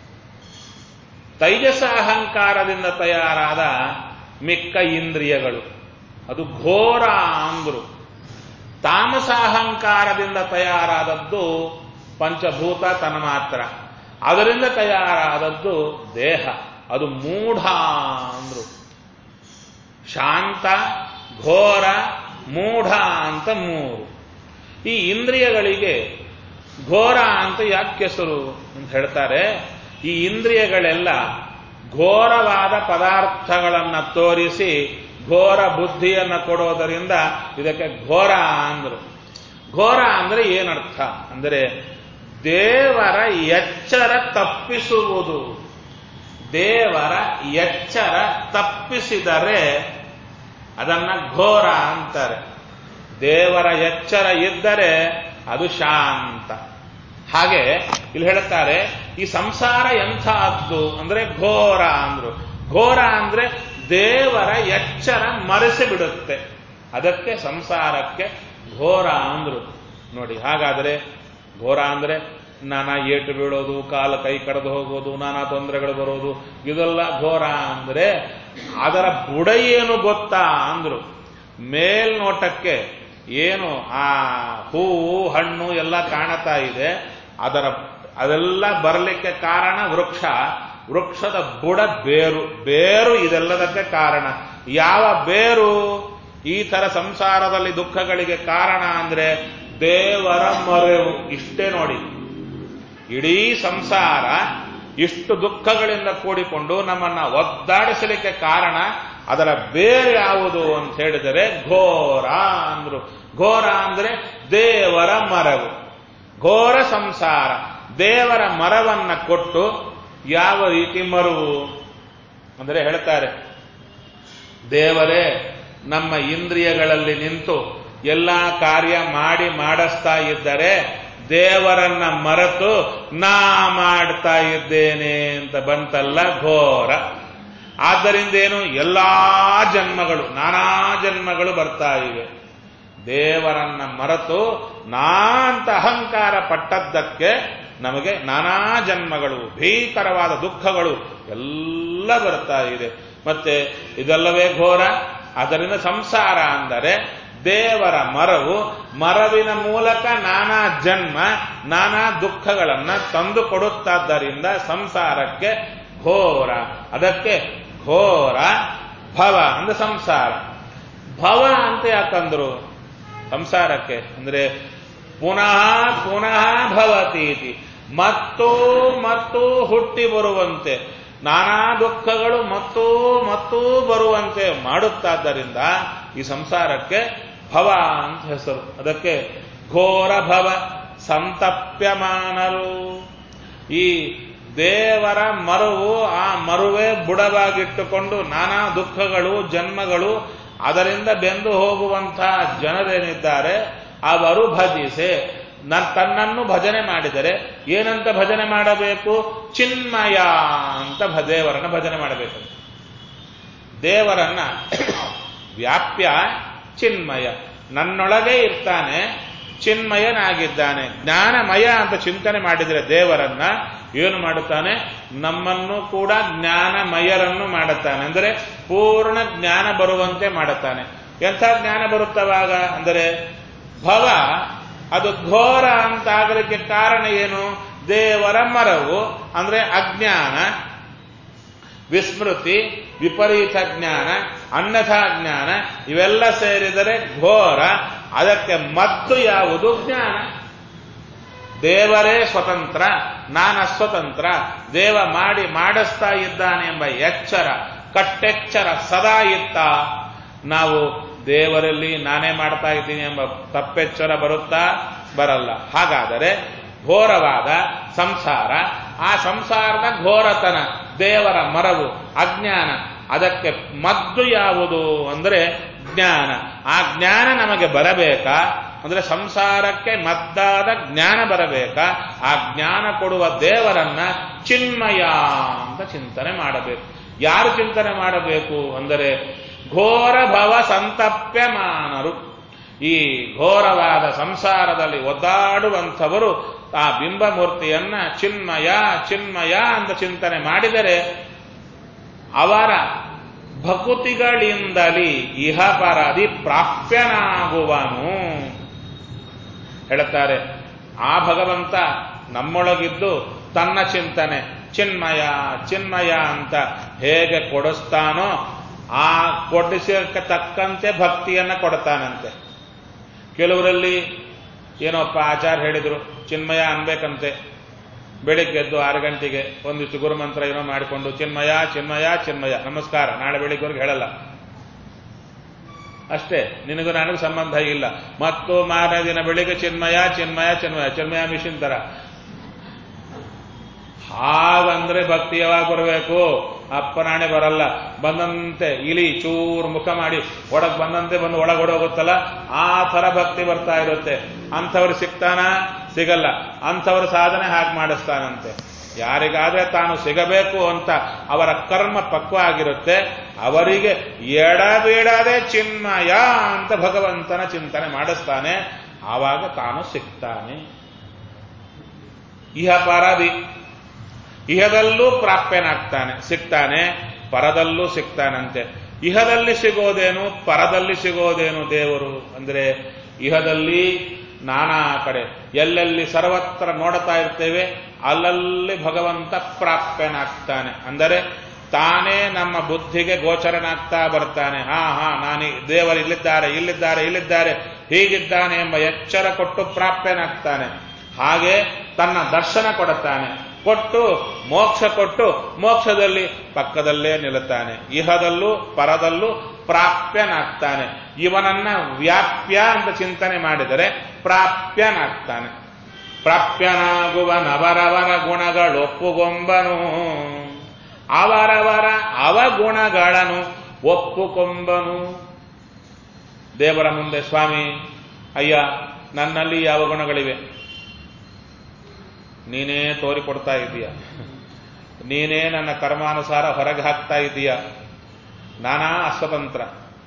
ತೈಜಸ ಅಹಂಕಾರದಿಂದ ತಯಾರಾದ ಮಿಕ್ಕ ಇಂದ್ರಿಯಗಳು, ಅದು ಘೋರ ಅಂದ್ರು. ತಾಮಸ ಅಹಂಕಾರದಿಂದ ತಯಾರಾದದ್ದು ಪಂಚಭೂತ ತನ್ಮಾತ್ರ, ಅದರಿಂದ ತಯಾರಾದದ್ದು ದೇಹ, ಅದು ಮೂಢ ಅಂದ್ರು. ಶಾಂತ, ಘೋರ, ಮೂಢ ಅಂತ ಮೂರು. ಈ ಇಂದ್ರಿಯಗಳಿಗೆ ಘೋರ ಅಂತ ಯಾಕೆ ಹೆಸರು ಅಂತ ಹೇಳ್ತಾರೆ. ಈ ಇಂದ್ರಿಯಗಳೆಲ್ಲ ಘೋರವಾದ ಪದಾರ್ಥಗಳನ್ನು ತೋರಿಸಿ ಘೋರ ಬುದ್ಧಿಯನ್ನು ಕೊಡೋದರಿಂದ ಇದಕ್ಕೆ ಘೋರ ಅಂದ್ರು. ಘೋರ ಅಂದ್ರೆ ಏನರ್ಥ ಅಂದರೆ ದೇವರ ಎಚ್ಚರ ತಪ್ಪಿಸುವುದು. ದೇವರ ಎಚ್ಚರ ತಪ್ಪಿಸಿದರೆ ಅದನ್ನ ಘೋರ ಅಂತಾರೆ. ದೇವರ ಎಚ್ಚರ ಇದ್ದರೆ ಅದು ಶಾಂತ. ಹಾಗೆ ಇಲ್ಲಿ ಹೇಳುತ್ತಾರೆ, ಈ ಸಂಸಾರ ಎಂಥದ್ದು ಅಂದ್ರೆ ಘೋರ ಅಂದ್ರು. ಘೋರ ಅಂದ್ರೆ ದೇವರ ಎಚ್ಚರ ಮರೆಸಿ ಬಿಡುತ್ತೆ, ಅದಕ್ಕೆ ಸಂಸಾರಕ್ಕೆ ಘೋರ ಅಂದ್ರು. ನೋಡಿ, ಹಾಗಾದರೆ ಘೋರ ಅಂದ್ರೆ ನಾನಾ ಏಟು ಬೀಳೋದು, ಕಾಲ ಕೈ ಕಳೆದು ಹೋಗೋದು, ನಾನಾ ತೊಂದರೆಗಳು ಬರೋದು, ಇದೆಲ್ಲ ಘೋರ ಅಂದ್ರೆ ಅದರ ಬುಡ ಏನು ಗೊತ್ತಾ ಅಂದ್ರು. ಮೇಲ್ನೋಟಕ್ಕೆ ಏನು ಆ ಹೂವು ಹಣ್ಣು ಎಲ್ಲ ಕಾಣತಾ ಇದೆ, ಅದೆಲ್ಲ ಬರಲಿಕ್ಕೆ ಕಾರಣ ವೃಕ್ಷ. ವೃಕ್ಷದ ಬುಡ ಬೇರು ಇದೆಲ್ಲದಕ್ಕೆ ಕಾರಣ. ಯಾವ ಬೇರು ಈ ತರ ಸಂಸಾರದಲ್ಲಿ ದುಃಖಗಳಿಗೆ ಕಾರಣ ಅಂದ್ರೆ ದೇವರ ಮರೆವು. ಇಷ್ಟೇ ನೋಡಿ, ಇಡೀ ಸಂಸಾರ ಇಷ್ಟು ದುಃಖಗಳಿಂದ ಕೂಡಿಕೊಂಡು ನಮ್ಮನ್ನ ಒದ್ದಾಡಿಸಲಿಕ್ಕೆ ಕಾರಣ ಅದರ ಬೇರೆ ಯಾವುದು ಅಂತ ಹೇಳಿದರೆ ಘೋರ ಅಂದ್ರು. ಘೋರ ಅಂದ್ರೆ ದೇವರ ಮರವು. ಘೋರ ಸಂಸಾರ ದೇವರ ಮರವನ್ನ ಕೊಟ್ಟು ಯಾವ ರೀತಿ ಮರುವು ಅಂದರೆ ಹೇಳ್ತಾರೆ, ದೇವರೇ ನಮ್ಮ ಇಂದ್ರಿಯಗಳಲ್ಲಿ ನಿಂತು ಎಲ್ಲಾ ಕಾರ್ಯ ಮಾಡಿಸ್ತಾ ಇದ್ದರೆ ದೇವರನ್ನ ಮರೆತು ನಾ ಮಾಡ್ತಾ ಇದ್ದೇನೆ ಅಂತ ಬಂತಲ್ಲ ಘೋರ. ಆದ್ದರಿಂದ ಏನು, ಎಲ್ಲಾ ಜನ್ಮಗಳು ನಾನಾ ಜನ್ಮಗಳು ಬರ್ತಾ ಇವೆ. ದೇವರನ್ನ ಮರೆತು ನಾ ಅಂತ ಅಹಂಕಾರ ಪಟ್ಟದ್ದಕ್ಕೆ ನಮಗೆ ನಾನಾ ಜನ್ಮಗಳು, ಭೀಕರವಾದ ದುಃಖಗಳು ಎಲ್ಲ ಬರ್ತಾ ಇದೆ. ಮತ್ತೆ ಇದೆಲ್ಲವೇ ಘೋರ. ಅದರಿಂದ ಸಂಸಾರ ಅಂದರೆ ದೇವರ ಮರವು, ಮರವಿನ ಮೂಲಕ ನಾನಾ ಜನ್ಮ ನಾನಾ ದುಃಖಗಳನ್ನ ತಂದು ಕೊಡುತ್ತಾದ್ದರಿಂದ ಸಂಸಾರಕ್ಕೆ ಘೋರ. ಅದಕ್ಕೆ ಘೋರ ಭವ ಅಂದ್ರೆ ಸಂಸಾರ. ಭವ ಅಂತ ಯಾಕಂದ್ರು ಸಂಸಾರಕ್ಕೆ ಅಂದ್ರೆ ಪುನಃ ಪುನಃ ಭವತೀತಿ, ಮತ್ತು ಹುಟ್ಟಿ ಬರುವಂತೆ ನಾನಾ ದುಃಖಗಳು ಮತ್ತು ಬರುವಂತೆ ಮಾಡುತ್ತಾದ್ದರಿಂದ ಈ ಸಂಸಾರಕ್ಕೆ ಭವ ಅಂತ ಹೆಸರು. ಅದಕ್ಕೆ ಘೋರ ಭವ ಸಂತಪ್ಯಮಾನರು. ಈ ದೇವರ ಮರುವು, ಆ ಮರುವೇ ಬುಡವಾಗಿಟ್ಟುಕೊಂಡು ನಾನಾ ದುಃಖಗಳು ಜನ್ಮಗಳು ಅದರಿಂದ ಬೆಂದು ಹೋಗುವಂತಹ ಜನರೇನಿದ್ದಾರೆ ಅವರು ಭಜಿಸೆ ತನ್ನನ್ನು ಭಜನೆ ಮಾಡಿದರೆ ಏನಂತ ಭಜನೆ ಮಾಡಬೇಕು, ಚಿನ್ಮಯ ಅಂತ ದೇವರನ್ನ ಭಜನೆ ಮಾಡಬೇಕು. ದೇವರನ್ನ ವ್ಯಾಪ್ಯ ಚಿನ್ಮಯ, ನನ್ನೊಳಗೆ ಇರ್ತಾನೆ, ಚಿನ್ಮಯನಾಗಿದ್ದಾನೆ, ಜ್ಞಾನಮಯ ಅಂತ ಚಿಂತನೆ ಮಾಡಿದರೆ ದೇವರನ್ನ ಏನು ಮಾಡುತ್ತಾನೆ, ನಮ್ಮನ್ನು ಕೂಡ ಜ್ಞಾನಮಯರನ್ನು ಮಾಡುತ್ತಾನೆ. ಅಂದರೆ ಪೂರ್ಣ ಜ್ಞಾನ ಬರುವಂತೆ ಮಾಡುತ್ತಾನೆ. ಎಂಥ ಜ್ಞಾನ ಬರುತ್ತವಾಗ ಅಂದರೆ ಭವ ಅದು ಘೋರ ಅಂತ ಆಗಲಿಕ್ಕೆ ಕಾರಣ ಏನು, ದೇವರ ಮರವು ಅಂದ್ರೆ ಅಜ್ಞಾನ, ವಿಸ್ಮೃತಿ, ವಿಪರೀತ ಜ್ಞಾನ, ಅನ್ಯಥಾ ಜ್ಞಾನ ಇವೆಲ್ಲ ಸೇರಿದರೆ ಘೋರ. ಅದಕ್ಕೆ ಮದ್ದು ಯಾವುದು, ಜ್ಞಾನ. ದೇವರೇ ಸ್ವತಂತ್ರ, ನಾನು ಅಸ್ವತಂತ್ರ, ದೇವ ಮಾಡಿಸ್ತಾ ಇದ್ದಾನೆ ಎಂಬ ಎಚ್ಚರ, ಕಟ್ಟೆಚ್ಚರ ಸದಾ ಇತ್ತ ನಾವು ದೇವರಲ್ಲಿ ನಾನೇ ಮಾಡ್ತಾ ಇದ್ದೀನಿ ಎಂಬ ತಪ್ಪೆಚ್ಚರ ಬರುತ್ತಾ, ಬರಲ್ಲ. ಹಾಗಾದರೆ ಘೋರವಾದ ಸಂಸಾರ, ಆ ಸಂಸಾರದ ಘೋರತನ ದೇವರ ಮರವು ಅಜ್ಞಾನ, ಅದಕ್ಕೆ ಮದ್ದು ಯಾವುದು ಅಂದರೆ ಜ್ಞಾನ. ಆ ಜ್ಞಾನ ನಮಗೆ ಬರಬೇಕಾ ಅಂದ್ರೆ ಸಂಸಾರಕ್ಕೆ ಮದ್ದಾದ ಜ್ಞಾನ ಬರಬೇಕಾ, ಆ ಜ್ಞಾನ ಕೊಡುವ ದೇವರನ್ನ ಚಿನ್ಮಯ ಅಂತ ಚಿಂತನೆ ಮಾಡಬೇಕು. ಯಾರು ಚಿಂತನೆ ಮಾಡಬೇಕು ಅಂದರೆ ಘೋರ ಭವ ಸಂತಪ್ಯಮಾನರು. ಈ ಘೋರವಾದ ಸಂಸಾರದಲ್ಲಿ ಒದ್ದಾಡುವಂಥವರು ಆ ಬಿಂಬಮೂರ್ತಿಯನ್ನ ಚಿನ್ಮಯ ಚಿನ್ಮಯ ಅಂತ ಚಿಂತನೆ ಮಾಡಿದರೆ ಅವರ ಭಕುತಿಗಳಿಂದಲೇ ಇಹಪರದಿ ಪ್ರಾಪ್ಯನಾಗುವನು. ಹೇಳುತ್ತಾರೆ, ಆ ಭಗವಂತ ನಮ್ಮೊಳಗಿದ್ದು ತನ್ನ ಚಿಂತನೆ ಚಿನ್ಮಯ ಚಿನ್ಮಯ ಅಂತ ಹೇಗೆ ಕೊಡಿಸ್ತಾನೋ ಆ ಕೊಡಿಸಕ್ಕೆ ತಕ್ಕಂತೆ ಭಕ್ತಿಯನ್ನ ಕೊಡ್ತಾನಂತೆ. ಕೆಲವರಲ್ಲಿ ಏನೋಪ್ಪ ಆಚಾರ್ಯ ಹೇಳಿದ್ರು, ಚಿನ್ಮಯ ಅನ್ಬೇಕಂತೆ. ಬೆಳಿಗ್ಗೆ ಎದ್ದು 6 ಗಂಟೆಗೆ ಒಂದಿಷ್ಟು ಗುರುಮಂತ್ರ ಏನೋ ಮಾಡಿಕೊಂಡು ಚಿನ್ಮಯ ಚಿನ್ಮಯ ಚಿನ್ಮಯ ನಮಸ್ಕಾರ, ನಾಳೆ ಬೆಳಿಗ್ಗೆವರೆಗೆ ಹೇಳಲ್ಲ ಅಷ್ಟೇ, ನಿನಗೂ ನನಗೂ ಸಂಬಂಧ ಇಲ್ಲ. ಮತ್ತು ಮಾರನೇ ದಿನ ಬೆಳಿಗ್ಗೆ ಚಿನ್ಮಯ ಚಿನ್ಮಯ ಚಿನ್ಮಯ, ಚಿನ್ಮಯ ಮಿಷಿನ್ ತರ. ಹಾಗಂದ್ರೆ ಭಕ್ತಿ ಯಾವಾಗ ಬರಬೇಕು? ಅಪ್ಪನಾಣೆ ಬರಲ್ಲ. ಬಂದಂತೆ ಇಲಿ ಚೂರು ಮುಖ ಮಾಡಿ ಒಳಗ್ ಬಂದಂತೆ ಬಂದು ಒಳಗೆ ಹೊಡೋಗುತ್ತಲ್ಲ, ಆ ಥರ ಭಕ್ತಿ ಬರ್ತಾ ಇರುತ್ತೆ. ಅಂಥವ್ರು ಸಿಗ್ತಾನ? ಸಿಗಲ್ಲ. ಅಂಥವ್ರ ಸಾಧನೆ ಹಾಗೆ ಮಾಡಿಸ್ತಾನಂತೆ. ಯಾರಿಗಾದ್ರೆ ತಾನು ಸಿಗಬೇಕು ಅಂತ ಅವರ ಕರ್ಮ ಪಕ್ವ ಆಗಿರುತ್ತೆ, ಅವರಿಗೆ ಎಡಬಿಡದೆ ಚಿನ್ಮಯ ಅಂತ ಭಗವಂತನ ಚಿಂತನೆ ಮಾಡಿಸ್ತಾನೆ. ಆವಾಗ ತಾನು ಸಿಗ್ತಾನೆ. ಇಹ ಪರದಿ, ಇಹದಲ್ಲೂ ಪ್ರಾಪ್ಯನಾಗ್ತಾನೆ, ಸಿಗ್ತಾನೆ. ಪರದಲ್ಲೂ ಸಿಗ್ತಾನಂತೆ. ಇಹದಲ್ಲಿ ಸಿಗೋದೇನು, ಪರದಲ್ಲಿ ಸಿಗೋದೇನು ದೇವರು ಅಂದ್ರೆ, ಇಹದಲ್ಲಿ ನಾನಾ ಕಡೆ ಎಲ್ಲೆಲ್ಲಿ ಸರ್ವತ್ರ ನೋಡ್ತಾ ಇರ್ತೇವೆ ಅಲ್ಲಲ್ಲಿ ಭಗವಂತ ಪ್ರಾಪ್ಯನಾಗ್ತಾನೆ. ಅಂದರೆ ತಾನೇ ನಮ್ಮ ಬುದ್ಧಿಗೆ ಗೋಚರನಾಗ್ತಾ ಬರ್ತಾನೆ. ನಾನು ದೇವರು ಇಲ್ಲಿದ್ದಾರೆ ಇಲ್ಲಿದ್ದಾರೆ ಇಲ್ಲಿದ್ದಾರೆ ಹೀಗಿದ್ದಾನೆ ಎಂಬ ಎಚ್ಚರ ಕೊಟ್ಟು ಪ್ರಾಪ್ಯನಾಗ್ತಾನೆ. ಹಾಗೆ ತನ್ನ ದರ್ಶನ ಕೊಡುತ್ತಾನೆ, ಕೊಟ್ಟು ಮೋಕ್ಷ ಕೊಟ್ಟು ಮೋಕ್ಷದಲ್ಲಿ ಪಕ್ಕದಲ್ಲೇ ನಿಲ್ಲುತ್ತಾನೆ. ಇಹದಲ್ಲೂ ಪರದಲ್ಲೂ ಪ್ರಾಪ್ಯನಾಗ್ತಾನೆ. ಇವನನ್ನ ವ್ಯಾಪ್ಯ ಅಂತ ಚಿಂತನೆ ಮಾಡಿದರೆ ಪ್ರಾಪ್ಯನಾಗ್ತಾನೆ. ಪ್ರಾಪ್ಯನಾಗುವನವರವರ ಗುಣಗಳೊಪ್ಪುಗೊಂಬನು, ಅವರವರ ಅವಗುಣಗಳನ್ನು ಒಪ್ಪುಕೊಂಬನು. ದೇವರ ಮುಂದೆ ಸ್ವಾಮಿ, ಅಯ್ಯ ನನ್ನಲ್ಲಿ ಯಾವ ಗುಣಗಳಿವೆ ನೀನೇ ತೋರಿಕೊಡ್ತಾ ಇದ್ದೀಯ, ನೀನೇ ನನ್ನ ಕರ್ಮಾನುಸಾರ ಹೊರಗೆ ಹಾಕ್ತಾ ಇದ್ದೀಯ, ನಾನಾ ಅಸ್ವತಂತ್ರ.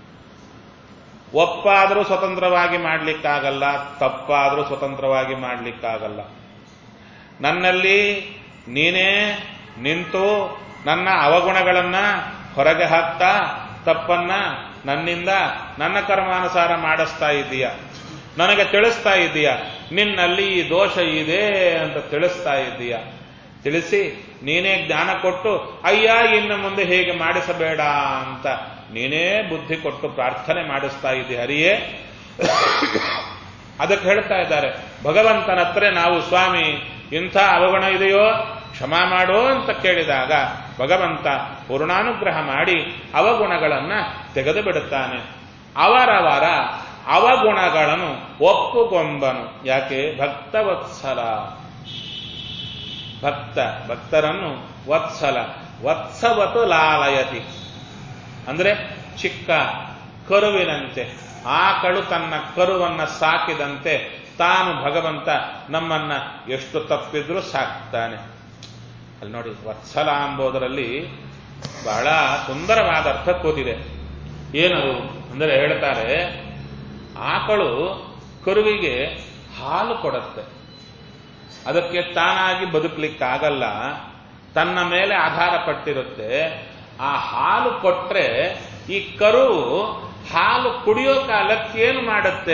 ಒಪ್ಪಾದರೂ ಸ್ವತಂತ್ರವಾಗಿ ಮಾಡಲಿಕ್ಕಾಗಲ್ಲ, ತಪ್ಪಾದರೂ ಸ್ವತಂತ್ರವಾಗಿ ಮಾಡಲಿಕ್ಕಾಗಲ್ಲ. ನನ್ನಲ್ಲಿ ನೀನೇ ನಿಂತು ನನ್ನ ಅವಗುಣಗಳನ್ನ ಹೊರಗೆ ಹಾಕ್ತಾ ತಪ್ಪನ್ನ ನನ್ನಿಂದ ನನ್ನ ಕರ್ಮಾನುಸಾರ ಮಾಡಿಸ್ತಾ ಇದ್ದೀಯ, ನನಗೆ ತಿಳಿಸ್ತಾ ಇದ್ದೀಯ. ನಿನ್ನಲ್ಲಿ ಈ ದೋಷ ಇದೆ ಅಂತ ತಿಳಿಸ್ತಾ ಇದ್ದೀಯ. ತಿಳಿಸಿ ನೀನೇ ಜ್ಞಾನ ಕೊಟ್ಟು ಅಯ್ಯ ಇನ್ನು ಮುಂದೆ ಹೇಗೆ ಮಾಡಿಸಬೇಡ ಅಂತ ನೀನೇ ಬುದ್ಧಿ ಕೊಟ್ಟು ಪ್ರಾರ್ಥನೆ ಮಾಡಿಸ್ತಾ ಇದ್ದೀಯ ಹರಿಯೇ. ಅದಕ್ಕೆ ಹೇಳ್ತಾ ಇದ್ದಾರೆ ಭಗವಂತನ ಹತ್ರ ನಾವು, ಸ್ವಾಮಿ ಇಂಥ ಅವಗುಣ ಇದೆಯೋ ಕ್ಷಮಾ ಮಾಡೋ ಅಂತ ಕೇಳಿದಾಗ ಭಗವಂತ ಪೂರ್ಣಾನುಗ್ರಹ ಮಾಡಿ ಅವಗುಣಗಳನ್ನ ತೆಗೆದು ಬಿಡುತ್ತಾನೆ. ಅವರವರ ಅವಗುಣಗಳನ್ನು ಒಪ್ಪುಗೊಂಬನು. ಯಾಕೆ? ಭಕ್ತವತ್ಸಲ. ಭಕ್ತರನ್ನು ವತ್ಸಲ, ವತ್ಸವತು ಲಾಲಯತಿ ಅಂದ್ರೆ ಚಿಕ್ಕ ಕರುವಿನಂತೆ, ಆಕಳು ತನ್ನ ಕರುವನ್ನ ಸಾಕಿದಂತೆ ತಾನು ಭಗವಂತ ನಮ್ಮನ್ನ ಎಷ್ಟು ತಪ್ಪಿದ್ರೂ ಸಾಕ್ತಾನೆ. ಅಲ್ಲಿ ನೋಡಿ, ವತ್ಸಲ ಎಂಬುದರಲ್ಲಿ ಬಹಳ ಸುಂದರವಾದ ಅರ್ಥ ಕೂತಿದೆ. ಏನದು ಅಂದರೆ ಹೇಳ್ತಾರೆ, ಆಕಳು ಕರುವಿಗೆ ಹಾಲು ಕೊಡುತ್ತೆ, ಅದಕ್ಕೆ ತಾನಾಗಿ ಬದುಕಲಿಕ್ಕಾಗಲ್ಲ, ತನ್ನ ಮೇಲೆ ಆಧಾರ ಪಟ್ಟಿರುತ್ತೆ. ಆ ಹಾಲು ಕೊಟ್ರೆ ಈ ಕರು ಹಾಲು ಕುಡಿಯೋ ಕಾಲಕ್ಕೆ ಏನು ಮಾಡುತ್ತೆ?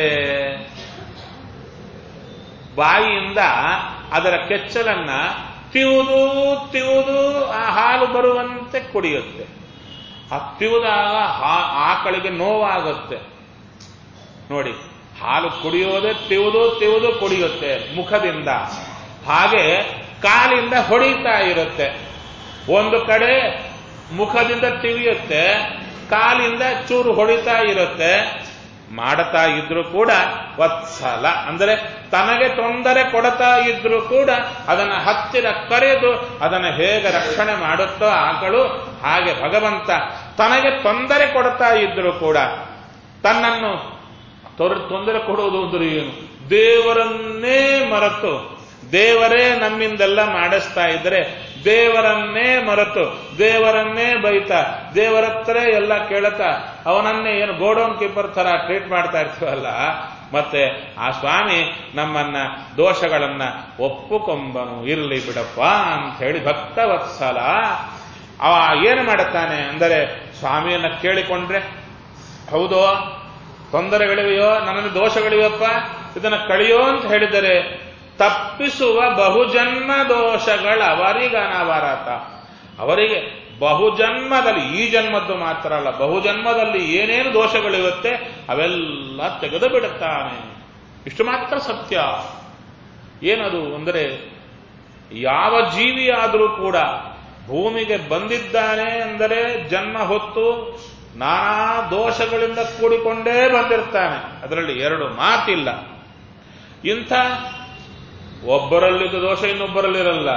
ಬಾಯಿಯಿಂದ ಅದರ ಕೆಚ್ಚಲನ್ನ ತಿವುದು ತಿವುದು ಆ ಹಾಲು ಬರುವಂತೆ ಕುಡಿಯುತ್ತೆ. ಆ ತಿವುದಾಗ ಆಕಳಿಗೆ ನೋವಾಗುತ್ತೆ. ನೋಡಿ, ಹಾಲು ಕುಡಿಯೋದೇ ತಿವುದು ತಿವುದು ಕುಡಿಯುತ್ತೆ ಮುಖದಿಂದ. ಹಾಗೆ ಕಾಲಿಂದ ಹೊಡಿತಾ ಇರುತ್ತೆ. ಒಂದು ಕಡೆ ಮುಖದಿಂದ ತಿವಿಯುತ್ತೆ, ಕಾಲಿಂದ ಚೂರು ಹೊಡಿತಾ ಇರುತ್ತೆ. ಮಾಡುತ್ತಾ ಇದ್ರೂ ಕೂಡ ವತ್ಸಲ ಅಂದರೆ ತನಗೆ ತೊಂದರೆ ಕೊಡ್ತಾ ಇದ್ರೂ ಕೂಡ ಅದನ್ನ ಹತ್ತಿರ ಕರೆದು ಅದನ್ನು ಹೇಗೆ ರಕ್ಷಣೆ ಮಾಡುತ್ತೋ ಆಕಳು, ಹಾಗೆ ಭಗವಂತ ತನಗೆ ತೊಂದರೆ ಕೊಡ್ತಾ ಇದ್ರೂ ಕೂಡ ತನ್ನನ್ನು ತೊಂದರೆ ಕೊಡುವುದು ಅಂದ್ರೆ ಏನು? ದೇವರನ್ನೇ ಮರೆತು, ದೇವರೇ ನಮ್ಮಿಂದೆಲ್ಲ ಮಾಡಿಸ್ತಾ ಇದ್ರೆ ದೇವರನ್ನೇ ಮರೆತು ದೇವರನ್ನೇ ಬೈತಾ ದೇವರ ಹತ್ರ ಎಲ್ಲ ಕೇಳುತ್ತಾ ಅವನನ್ನೇ ಏನು ಗೋಡೌನ್ ಕೀಪರ್ ತರ ಟ್ರೀಟ್ ಮಾಡ್ತಾ ಇರ್ತೀವಲ್ಲ, ಮತ್ತೆ ಆ ಸ್ವಾಮಿ ನಮ್ಮನ್ನ ದೋಷಗಳನ್ನ ಒಪ್ಪುಕೊಂಬನು, ಇರಲಿ ಬಿಡಪ್ಪ ಅಂತ ಹೇಳಿ ಭಕ್ತವತ್ಸಲ ಅವ ಏನು ಮಾಡುತ್ತಾನೆ ಅಂದರೆ, ಸ್ವಾಮಿಯನ್ನ ಕೇಳಿಕೊಂಡ್ರೆ ಹೌದೋ ತೊಂದರೆಗಳಿವೆಯೋ, ನನ್ನಲ್ಲಿ ದೋಷಗಳಿವೆಯಪ್ಪ, ಇದನ್ನ ಕಳಿಯೋ ಅಂತ ಹೇಳಿದರೆ ತಪ್ಪಿಸುವ ಬಹುಜನ್ಮ ದೋಷಗಳ ಅವರಿಗನವರತ. ಅವರಿಗೆ ಬಹುಜನ್ಮದಲ್ಲಿ, ಈ ಜನ್ಮದ್ದು ಮಾತ್ರ ಅಲ್ಲ, ಬಹುಜನ್ಮದಲ್ಲಿ ಏನೇನು ದೋಷಗಳಿರುತ್ತೆ ಅವೆಲ್ಲ ತೆಗೆದು ಬಿಡುತ್ತಾನೆ. ಇಷ್ಟು ಮಾತ್ರ ಸತ್ಯ. ಏನದು ಅಂದರೆ ಯಾವ ಜೀವಿಯಾದರೂ ಕೂಡ ಭೂಮಿಗೆ ಬಂದಿದ್ದಾನೆ ಅಂದರೆ ಜನ್ಮ ಹೊತ್ತು ನಾನಾ ದೋಷಗಳಿಂದ ಕೂಡಿಕೊಂಡೇ ಬಂದಿರ್ತಾನೆ. ಅದರಲ್ಲಿ ಎರಡು ಮಾತಿಲ್ಲ. ಇಂಥ ಒಬ್ಬರಲ್ಲಿದ್ದ ದೋಷ ಇನ್ನೊಬ್ಬರಲ್ಲಿರಲ್ಲ.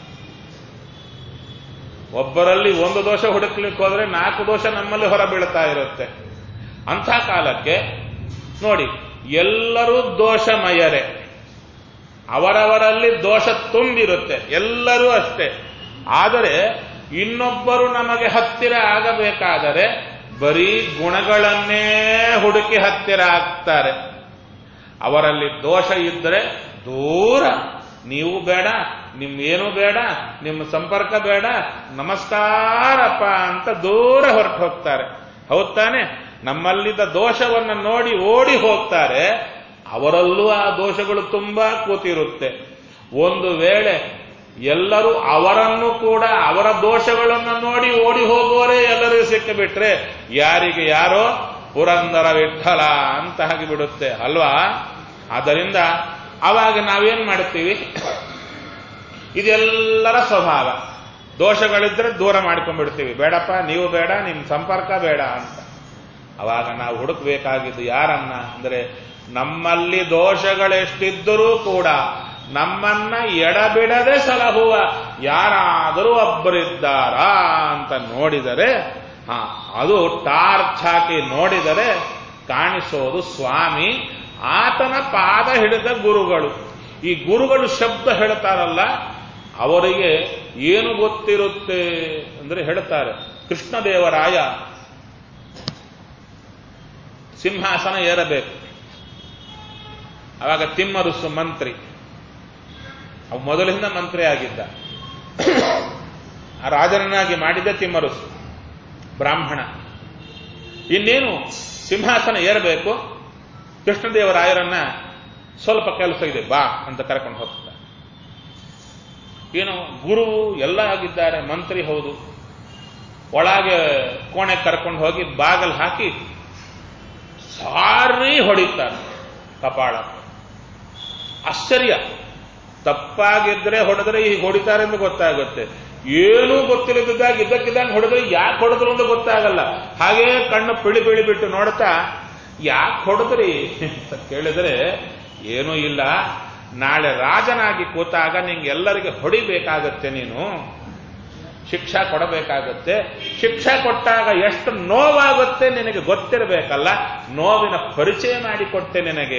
ಒಬ್ಬರಲ್ಲಿ ಒಂದು ದೋಷ ಹುಡುಕ್ಲಿಕ್ಕೆ ಹೋದ್ರೆ 4 ದೋಷ ನಮ್ಮಲ್ಲಿ ಹೊರ ಬೀಳ್ತಾ ಇರುತ್ತೆ. ಅಂಥ ಕಾಲಕ್ಕೆ ನೋಡಿ, ಎಲ್ಲರೂ ದೋಷಮಯರೇ, ಅವರವರಲ್ಲಿ ದೋಷ ತುಂಬಿರುತ್ತೆ, ಎಲ್ಲರೂ ಅಷ್ಟೇ. ಆದರೆ ಇನ್ನೊಬ್ಬರು ನಮಗೆ ಹತ್ತಿರ ಆಗಬೇಕಾದರೆ ಬರೀ ಗುಣಗಳನ್ನೇ ಹುಡುಕಿ ಹತ್ತಿರ ಆಗ್ತಾರೆ. ಅವರಲ್ಲಿ ದೋಷ ಇದ್ದರೆ ದೂರ, ನೀವು ಬೇಡ, ನಿಮ್ಗೇನು ಬೇಡ, ನಿಮ್ಮ ಸಂಪರ್ಕ ಬೇಡ, ನಮಸ್ಕಾರಪ್ಪ ಅಂತ ದೂರ ಹೊರಟು ಹೋಗ್ತಾರೆ. ಹೌದ್ ತಾನೆ? ನಮ್ಮಲ್ಲಿದ್ದ ದೋಷವನ್ನು ನೋಡಿ ಓಡಿ ಹೋಗ್ತಾರೆ. ಅವರಲ್ಲೂ ಆ ದೋಷಗಳು ತುಂಬಾ ಕೂತಿರುತ್ತೆ. ಒಂದು ವೇಳೆ ಎಲ್ಲರೂ ಅವರನ್ನು ಕೂಡ ಅವರ ದೋಷಗಳನ್ನು ನೋಡಿ ಓಡಿ ಹೋಗುವವರೇ ಎಲ್ಲರಿಗೂ ಸಿಕ್ಕಿಬಿಟ್ರೆ ಯಾರಿಗೆ ಯಾರೋ ಪುರಂದರ ವಿಠಲ ಅಂತ ಆಗಿಬಿಡುತ್ತೆ ಅಲ್ವಾ? ಆದ್ದರಿಂದ ಆವಾಗ ನಾವೇನ್ ಮಾಡ್ತೀವಿ? ಇದೆಲ್ಲರ ಸ್ವಭಾವ. ದೋಷಗಳಿದ್ರೆ ದೂರ ಮಾಡ್ಕೊಂಡ್ಬಿಡ್ತೀವಿ, ಬೇಡಪ್ಪ, ನೀವು ಬೇಡ, ನಿಮ್ಮ ಸಂಪರ್ಕ ಬೇಡ ಅಂತ. ಅವಾಗ ನಾವು ಹುಡುಕ್ಬೇಕಾಗಿದ್ದು ಯಾರನ್ನ ಅಂದರೆ, ನಮ್ಮಲ್ಲಿ ದೋಷಗಳೆಷ್ಟಿದ್ದರೂ ಕೂಡ ನಮ್ಮನ್ನ ಎಡಬಿಡದೆ ಸಲಹುವ ಯಾರಾದರೂ ಒಬ್ಬರಿದ್ದಾರಾ ಅಂತ ನೋಡಿದರೆ, ಅದು ಟಾರ್ಚ್ ಹಾಕಿ ನೋಡಿದರೆ ಕಾಣಿಸೋದು ಸ್ವಾಮಿ. ಆತನ ಪಾದ ಹಿಡಿದ ಗುರುಗಳು. ಈ ಗುರುಗಳು ಶಬ್ದ ಹೇಳ್ತಾರಲ್ಲ, ಅವರಿಗೆ ಏನು ಗೊತ್ತಿರುತ್ತೆ ಅಂದ್ರೆ ಹೇಳ್ತಾರೆ, ಕೃಷ್ಣದೇವರಾಯ ಸಿಂಹಾಸನ ಏರಬೇಕು. ಅವಾಗ ತಿಮ್ಮರುಸು ಮಂತ್ರಿ, ಅವ ಮೊದಲಿಂದ ಮಂತ್ರಿ ಆಗಿದ್ದ. ಆ ರಾಜನನ್ನಾಗಿ ಮಾಡಿದ್ದ ತಿಮ್ಮರುಸು, ಬ್ರಾಹ್ಮಣ. ಇನ್ನೇನು ಸಿಂಹಾಸನ ಏರಬೇಕು, ಕೃಷ್ಣದೇವರಾಯರನ್ನ ಸ್ವಲ್ಪ ಕೆಲಸ ಇದೆ ಬಾ ಅಂತ ಕರ್ಕೊಂಡು ಹೋಗ್ತಾರೆ. ಏನು ಗುರು ಎಲ್ಲ ಆಗಿದ್ದಾರೆ, ಮಂತ್ರಿ ಹೌದು. ಒಳಗೆ ಕೋಣೆ ಕರ್ಕೊಂಡು ಹೋಗಿ ಬಾಗಲ್ ಹಾಕಿ ಸಾರಿ ಹೊಡಿತಾರೆ ಕಪಾಳ. ಆಶ್ಚರ್ಯ, ತಪ್ಪಾಗಿದ್ರೆ ಹೊಡೆದ್ರೆ ಈಗ ಹೊಡಿತಾರೆ ಅಂತ ಗೊತ್ತಾಗುತ್ತೆ. ಏನೂ ಗೊತ್ತಿಲ್ಲದಿದ್ದಾಗ ಇದ್ದಕ್ಕಿದ್ದಂಗೆ ಹೊಡೆದ್ರೆ ಯಾಕೆ ಹೊಡೆದ್ರು ಅಂತ ಗೊತ್ತಾಗಲ್ಲ. ಹಾಗೇ ಕಣ್ಣು ಪಿಳಿ ಬಿಟ್ಟು ನೋಡ್ತಾ, ಯಾಕೆ ಹೊಡೆದ್ರಿ ಅಂತ ಕೇಳಿದ್ರೆ ಏನೂ ಇಲ್ಲ, ನಾಳೆ ರಾಜನಾಗಿ ಕೂತಾಗ ನಿಂಗೆಲ್ಲರಿಗೆ ಹೊಡಿಬೇಕಾಗತ್ತೆ, ನೀನು ಶಿಕ್ಷಾ ಕೊಡಬೇಕಾಗತ್ತೆ. ಶಿಕ್ಷಾ ಕೊಟ್ಟಾಗ ಎಷ್ಟು ನೋವಾಗುತ್ತೆ ನಿನಗೆ ಗೊತ್ತಿರಬೇಕಲ್ಲ, ನೋವಿನ ಪರಿಚಯ ಮಾಡಿಕೊಟ್ಟೆ ನಿನಗೆ.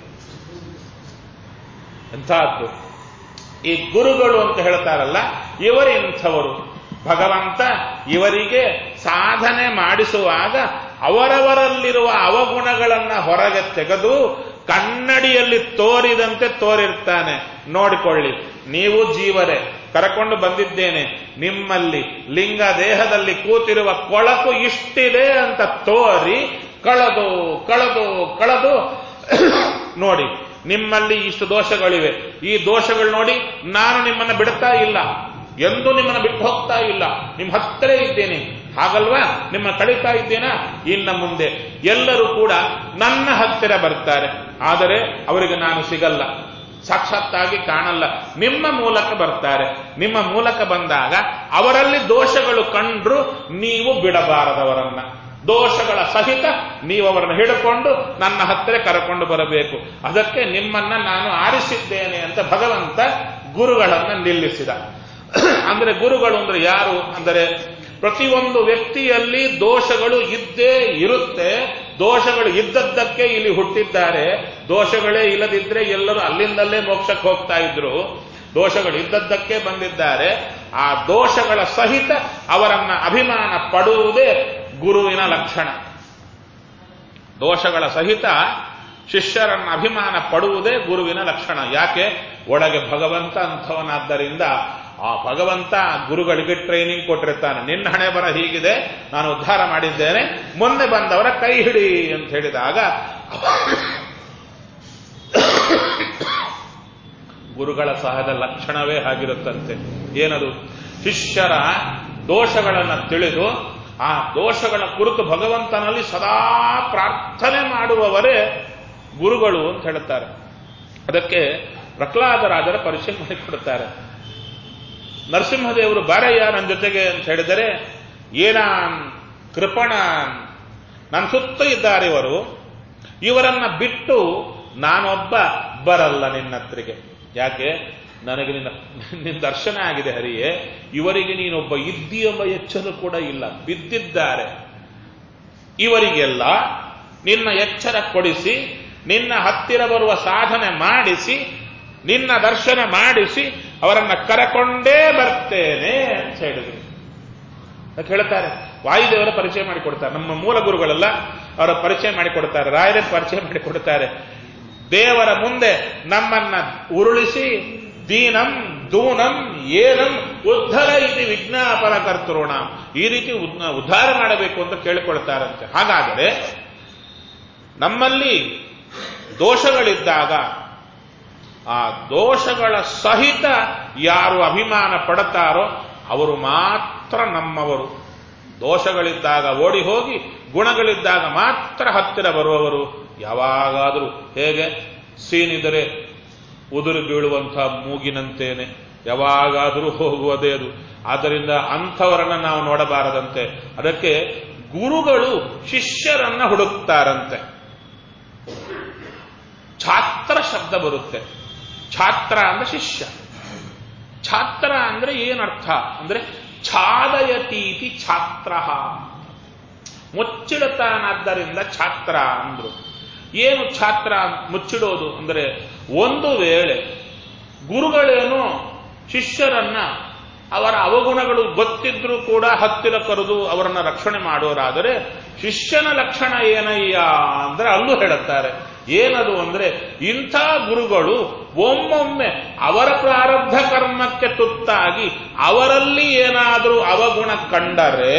ಎಂಥದ್ದು ಈ ಗುರುಗಳು ಅಂತ ಹೇಳ್ತಾರಲ್ಲ, ಇವರಿಂಥವರು. ಭಗವಂತ ಇವರಿಗೆ ಸಾಧನೆ ಮಾಡಿಸುವಾಗ ಅವರವರಲ್ಲಿರುವ ಅವಗುಣಗಳನ್ನು ಹೊರಗೆ ತೆಗೆದು ಕನ್ನಡಿಯಲ್ಲಿ ತೋರಿದಂತೆ ತೋರಿರ್ತಾನೆ. ನೋಡಿಕೊಳ್ಳಿ, ನೀವು ಜೀವರೇ, ಕರಕೊಂಡು ಬಂದಿದ್ದೇನೆ, ನಿಮ್ಮಲ್ಲಿ ಲಿಂಗ ದೇಹದಲ್ಲಿ ಕೂತಿರುವ ಕೊಳಕು ಇಷ್ಟಿದೆ ಅಂತ ತೋರಿ ಕಳೆದು ಕಳೆದು ಕಳೆದು ನೋಡಿ, ನಿಮ್ಮಲ್ಲಿ ಇಷ್ಟು ದೋಷಗಳಿವೆ, ಈ ದೋಷಗಳು ನೋಡಿ ನಾನು ನಿಮ್ಮನ್ನು ಬಿಡ್ತಾ ಇಲ್ಲ, ಎಂದು ನಿಮ್ಮನ್ನು ಬಿಟ್ಟು ಹೋಗ್ತಾ ಇಲ್ಲ, ನಿಮ್ಮ ಹತ್ತಿರ ಇದ್ದೇನೆ, ಹಾಗಲ್ವಾ? ನಿಮ್ಮ ಕಳೀತಾ ಇದ್ದೇನಾ? ಇನ್ನ ಮುಂದೆ ಎಲ್ಲರೂ ಕೂಡ ನನ್ನ ಹತ್ತಿರ ಬರ್ತಾರೆ, ಆದರೆ ಅವರಿಗೆ ನಾನು ಸಿಗಲ್ಲ, ಸಾಕ್ಷಾತ್ತಾಗಿ ಕಾಣಲ್ಲ, ನಿಮ್ಮ ಮೂಲಕ ಬರ್ತಾರೆ. ನಿಮ್ಮ ಮೂಲಕ ಬಂದಾಗ ಅವರಲ್ಲಿ ದೋಷಗಳು ಕಂಡ್ರು ನೀವು ಬಿಡಬಾರದವರನ್ನ, ದೋಷಗಳ ಸಹಿತ ನೀವು ಅವರನ್ನು ಹಿಡ್ಕೊಂಡು ನನ್ನ ಹತ್ತಿರ ಕರೆಕೊಂಡು ಬರಬೇಕು. ಅದಕ್ಕೆ ನಿಮ್ಮನ್ನ ನಾನು ಆರಿಸಿದ್ದೇನೆ ಅಂತ ಭಗವಂತ ಗುರುಗಳನ್ನು ನಿಲ್ಲಿಸಿದ. ಅಂದರೆ ಗುರುಗಳು ಅಂದ್ರೆ ಯಾರು ಅಂದರೆ, ಪ್ರತಿಯೊಂದು ವ್ಯಕ್ತಿಯಲ್ಲಿ ದೋಷಗಳು ಇದ್ದೇ ಇರುತ್ತೆ. ದೋಷಗಳು ಇದ್ದದ್ದಕ್ಕೆ ಇಲ್ಲಿ ಹುಟ್ಟಿದ್ದಾರೆ. ದೋಷಗಳೇ ಇಲ್ಲದಿದ್ರೆ ಎಲ್ಲರೂ ಅಲ್ಲಿಂದಲ್ಲೇ ಮೋಕ್ಷಕ್ಕೆ ಹೋಗ್ತಾ ಇದ್ರು. ದೋಷಗಳು ಇದ್ದದ್ದಕ್ಕೆ ಬಂದಿದ್ದಾರೆ. ಆ ದೋಷಗಳ ಸಹಿತ ಅವರನ್ನ ಅಭಿಮಾನ ಪಡುವುದೇ ಗುರುವಿನ ಲಕ್ಷಣ. ದೋಷಗಳ ಸಹಿತ ಶಿಷ್ಯರನ್ನ ಅಭಿಮಾನ ಪಡುವುದೇ ಗುರುವಿನ ಲಕ್ಷಣ. ಯಾಕೆ? ಒಳಗೆ ಭಗವಂತ ಅಂಥವನಾದ್ದರಿಂದ ಆ ಭಗವಂತ ಗುರುಗಳಿಗೆ ಟ್ರೈನಿಂಗ್ ಕೊಟ್ಟಿರ್ತಾನೆ. ನಿನ್ನ ಹಣೆ ಬರ ಹೀಗಿದೆ, ನಾನು ಉದ್ಧಾರ ಮಾಡಿದ್ದೇನೆ, ಮುಂದೆ ಬಂದವರ ಕೈ ಹಿಡಿ ಅಂತ ಹೇಳಿದಾಗ ಗುರುಗಳ ಸಹಜ ಲಕ್ಷಣವೇ ಆಗಿರುತ್ತಂತೆ. ಏನದು? ಶಿಷ್ಯರ ದೋಷಗಳನ್ನು ತಿಳಿದು ಆ ದೋಷಗಳ ಕುರಿತು ಭಗವಂತನಲ್ಲಿ ಸದಾ ಪ್ರಾರ್ಥನೆ ಮಾಡುವವರೇ ಗುರುಗಳು ಅಂತ ಹೇಳುತ್ತಾರೆ. ಅದಕ್ಕೆ ಪ್ರಹ್ಲಾದರಾಜರ ಪರಿಚಯ ಮಾಡಿಕೊಡುತ್ತಾರೆ. ನರಸಿಂಹದೇವರು ಬಾರಯ್ಯ ನನ್ನ ಜೊತೆಗೆ ಅಂತ ಹೇಳಿದರೆ, ಏನಾನ್ ಕೃಪಣಾನ್, ನನ್ನ ಸುತ್ತ ಇದ್ದಾರೆ ಇವರು, ಇವರನ್ನ ಬಿಟ್ಟು ನಾನೊಬ್ಬ ಬರಲ್ಲ ನಿನ್ನತ್ರಿಗೆ. ಯಾಕೆ? ನನಗೆ ನಿನ್ನ ದರ್ಶನ ಆಗಿದೆ ಹರಿಯೇ, ಇವರಿಗೆ ನೀನೊಬ್ಬ ಇದ್ದಿ ಎಂಬ ಎಚ್ಚರ ಕೂಡ ಇಲ್ಲ, ಬಿದ್ದಿದ್ದಾರೆ. ಇವರಿಗೆಲ್ಲ ನಿನ್ನ ಎಚ್ಚರ ಕೊಡಿಸಿ, ನಿನ್ನ ಹತ್ತಿರ ಬರುವ ಸಾಧನೆ ಮಾಡಿಸಿ, ನಿನ್ನ ದರ್ಶನ ಮಾಡಿಸಿ ಅವರನ್ನ ಕರಕೊಂಡೇ ಬರ್ತೇನೆ ಅಂತ ಹೇಳಿದ್ರು. ಹೇಳ್ತಾರೆ, ವಾಯುದೇವರ ಪರಿಚಯ ಮಾಡಿಕೊಡ್ತಾರೆ. ನಮ್ಮ ಮೂಲ ಗುರುಗಳೆಲ್ಲ ಅವರ ಪರಿಚಯ ಮಾಡಿಕೊಡ್ತಾರೆ, ರಾಯರ ಪರಿಚಯ ಮಾಡಿಕೊಡ್ತಾರೆ. ದೇವರ ಮುಂದೆ ನಮ್ಮನ್ನ ಉರುಳಿಸಿ ದೀನಂ ದೂನಂ ಏನಂ ಉದ್ಧರ ಇತಿ ವಿಜ್ಞಾಪನ ಕರ್ತೃಣ, ಈ ರೀತಿ ಉದ್ಧಾರ ಮಾಡಬೇಕು ಅಂತ ಕೇಳಿಕೊಳ್ತಾರಂತೆ. ಹಾಗಾದರೆ ನಮ್ಮಲ್ಲಿ ದೋಷಗಳಿದ್ದಾಗ ಆ ದೋಷಗಳ ಸಹಿತ ಯಾರು ಅಭಿಮಾನ ಪಡುತ್ತಾರೋ ಅವರು ಮಾತ್ರ ನಮ್ಮವರು. ದೋಷಗಳಿದ್ದಾಗ ಓಡಿ ಹೋಗಿ, ಗುಣಗಳಿದ್ದಾಗ ಮಾತ್ರ ಹತ್ತಿರ ಬರುವವರು. ಯಾವಾಗಾದರೂ ಹೇಗೆ ಸೀನಿದರೆ ಉದುರು ಬೀಳುವಂಥ ಮೂಗಿನಂತೇನೆ ಯಾವಾಗಾದರೂ ಹೋಗುವುದೇ ಅದು. ಆದ್ದರಿಂದ ಅಂಥವರನ್ನ ನಾವು ನೋಡಬಾರದಂತೆ. ಅದಕ್ಕೆ ಗುರುಗಳು ಶಿಷ್ಯರನ್ನ ಹುಡುಕ್ತಾರಂತೆ. ಛಾತ್ರ ಶಬ್ದ ಬರುತ್ತೆ. ಛಾತ್ರ ಅಂದ್ರೆ ಶಿಷ್ಯ. ಛಾತ್ರ ಅಂದ್ರೆ ಏನರ್ಥ ಅಂದ್ರೆ ಛಾದಯತೀತಿ ಛಾತ್ರ, ಮುಚ್ಚಿಡುತ್ತಾನಾದ್ದರಿಂದ ಛಾತ್ರ ಅಂದ್ರು. ಏನು ಛಾತ್ರ ಮುಚ್ಚಿಡೋದು ಅಂದರೆ, ಒಂದು ವೇಳೆ ಗುರುಗಳೇನು ಶಿಷ್ಯರನ್ನ ಅವರ ಅವಗುಣಗಳು ಗೊತ್ತಿದ್ರೂ ಕೂಡ ಹತ್ತಿರ ಕರೆದು ಅವರನ್ನ ರಕ್ಷಣೆ ಮಾಡೋರಾದರೆ, ಶಿಷ್ಯನ ಲಕ್ಷಣ ಏನಯ್ಯ ಅಂದ್ರೆ ಅಲ್ಲೂ ಹೇಳುತ್ತಾರೆ. ಏನದು ಅಂದ್ರೆ, ಇಂಥ ಗುರುಗಳು ಒಮ್ಮೊಮ್ಮೆ ಅವರ ಪ್ರಾರಬ್ಧ ಕರ್ಮಕ್ಕೆ ತುತ್ತಾಗಿ ಅವರಲ್ಲಿ ಏನಾದರೂ ಅವಗುಣ ಕಂಡರೆ,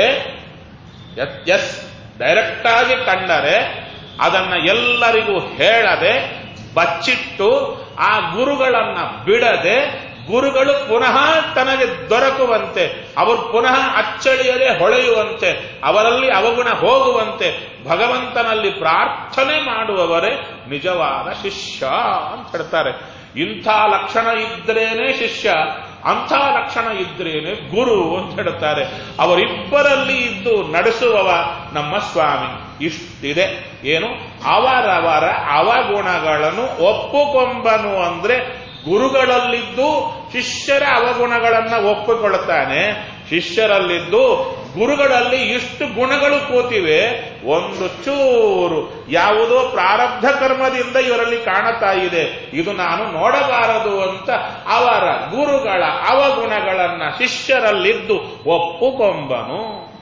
ಎಸ್ ಡೈರೆಕ್ಟ್ ಆಗಿ ಕಂಡರೆ ಅದನ್ನ ಎಲ್ಲರಿಗೂ ಹೇಳದೆ ಬಚ್ಚಿಟ್ಟು ಆ ಗುರುಗಳನ್ನ ಬಿಡದೆ, ಗುರುಗಳು ಪುನಃ ತನಗೆ ದೊರಕುವಂತೆ, ಅವರು ಪುನಃ ಅಚ್ಚಳಿಯದೆ ಹೊಳೆಯುವಂತೆ, ಅವರಲ್ಲಿ ಅವಗುಣ ಹೋಗುವಂತೆ ಭಗವಂತನಲ್ಲಿ ಪ್ರಾರ್ಥನೆ ಮಾಡುವವರೇ ನಿಜವಾದ ಶಿಷ್ಯ ಅಂತ ಹೇಳ್ತಾರೆ. ಇಂಥ ಲಕ್ಷಣ ಇದ್ರೇನೆ ಶಿಷ್ಯ, ಅಂಥ ಲಕ್ಷಣ ಇದ್ರೇನೆ ಗುರು ಅಂತ ಹೇಳ್ತಾರೆ. ಅವರಿಬ್ಬರಲ್ಲಿ ಇದ್ದು ನಡೆಸುವವ ನಮ್ಮ ಸ್ವಾಮಿ. ಇಷ್ಟಿದೆ. ಏನು? ಅವರವರ ಅವಗುಣಗಳನ್ನು ಒಪ್ಪುಕೊಂಬನು ಅಂದ್ರೆ ಗುರುಗಳಲ್ಲಿದ್ದು ಶಿಷ್ಯರ ಅವಗುಣಗಳನ್ನ ಒಪ್ಪಿಕೊಳ್ಳುತ್ತಾನೆ. ಶಿಷ್ಯರಲ್ಲಿದ್ದು ಗುರುಗಳಲ್ಲಿ ಇಷ್ಟು ಗುಣಗಳು ಕೂತಿವೆ, ಒಂದು ಚೂರು ಯಾವುದೋ ಪ್ರಾರಬ್ಧ ಕರ್ಮದಿಂದ ಇವರಲ್ಲಿ ಕಾಣುತ್ತಾ ಇದೆ, ಇದು ನಾನು ನೋಡಬಾರದು ಅಂತ ಅವರ ಗುರುಗಳ ಅವಗುಣಗಳನ್ನ ಶಿಷ್ಯರಲ್ಲಿದ್ದು ಒಪ್ಪುಕೊಂಬನು.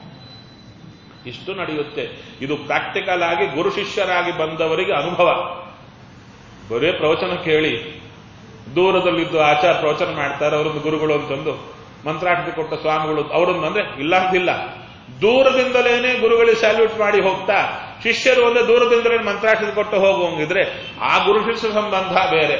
ಇಷ್ಟು ನಡೆಯುತ್ತೆ. ಇದು ಪ್ರಾಕ್ಟಿಕಲ್ ಆಗಿ ಗುರು ಶಿಷ್ಯರಾಗಿ ಬಂದವರಿಗೆ ಅನುಭವ. ಬರೇ ಪ್ರವಚನ ಕೇಳಿ ದೂರದಲ್ಲಿದ್ದು ಆಚಾರ ಪ್ರವಚನ ಮಾಡ್ತಾರೆ, ಅವರೊಂದು ಗುರುಗಳು ಅಂತಂದು ಮಂತ್ರಾಕ್ಷತೆ ಕೊಟ್ಟ ಸ್ವಾಮಿಗಳು ಅವರೊಂದು ಅಂದ್ರೆ ಇಲ್ಲ ಅಂತಿಲ್ಲ, ದೂರದಿಂದಲೇನೆ ಗುರುಗಳಿಗೆ ಸ್ಯಾಲ್ಯೂಟ್ ಮಾಡಿ ಹೋಗ್ತಾ ಶಿಷ್ಯರು ಒಂದೇ ದೂರದಿಂದಲೇ ಮಂತ್ರಾಕ್ಷತೆ ಕೊಟ್ಟು ಹೋಗುವಂಗಿದ್ರೆ ಆ ಗುರು ಶಿಷ್ಯ ಸಂಬಂಧ ಬೇರೆ.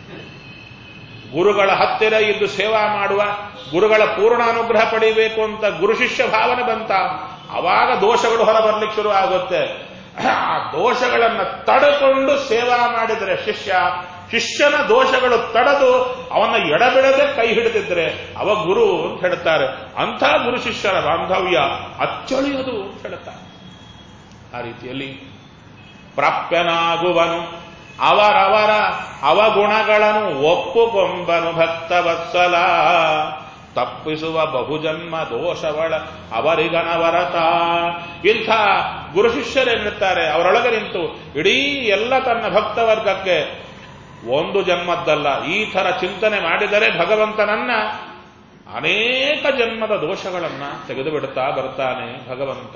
ಗುರುಗಳ ಹತ್ತಿರ ಇದ್ದು ಸೇವಾ ಮಾಡುವ, ಗುರುಗಳ ಪೂರ್ಣ ಅನುಗ್ರಹ ಪಡಿಬೇಕು ಅಂತ ಗುರು ಶಿಷ್ಯ ಭಾವನೆ ಬಂತ, ಅವಾಗ ದೋಷಗಳು ಹೊರ ಬರ್ಲಿಕ್ಕೆ ಶುರು ಆಗುತ್ತೆ. ಆ ದೋಷಗಳನ್ನು ತಡೆಕೊಂಡು ಸೇವಾ ಮಾಡಿದರೆ ಶಿಷ್ಯನ ದೋಷಗಳು ತಡೆದು ಅವನ ಎಡಬಿಡದೆ ಕೈ ಹಿಡಿದಿದ್ರೆ ಅವ ಗುರು ಅಂತ ಹೇಳ್ತಾರೆ. ಅಂಥ ಗುರು ಶಿಷ್ಯರ ಬಾಂಧವ್ಯ ಅಚ್ಚಳಿಯದು ಅಂತ ಹೇಳ್ತಾರೆ. ಆ ರೀತಿಯಲ್ಲಿ ಪ್ರಾಪ್ಯನಾಗುವನು, ಅವರವರ ಅವಗುಣಗಳನ್ನು ಒಪ್ಪುಕೊಂಬನು ಭಕ್ತವತ್ಸಲ, ತಪ್ಪಿಸುವ ಬಹುಜನ್ಮ ದೋಷವಳ ಅವರಿಗನವರತ. ಇಂಥ ಗುರು ಶಿಷ್ಯರೇನಿರ್ತಾರೆ ಅವರೊಳಗೆ ನಿಂತು ಇಡೀ ಎಲ್ಲ ತನ್ನ ಭಕ್ತವರ್ಗಕ್ಕೆ ಒಂದು ಜನ್ಮದ್ದಲ್ಲ ಈ ಥರ ಚಿಂತನೆ ಮಾಡಿದರೆ ಭಗವಂತನನ್ನ ಅನೇಕ ಜನ್ಮದ ದೋಷಗಳನ್ನ ತೆಗೆದು ಬಿಡುತ್ತಾ ಬರ್ತಾನೆ ಭಗವಂತ.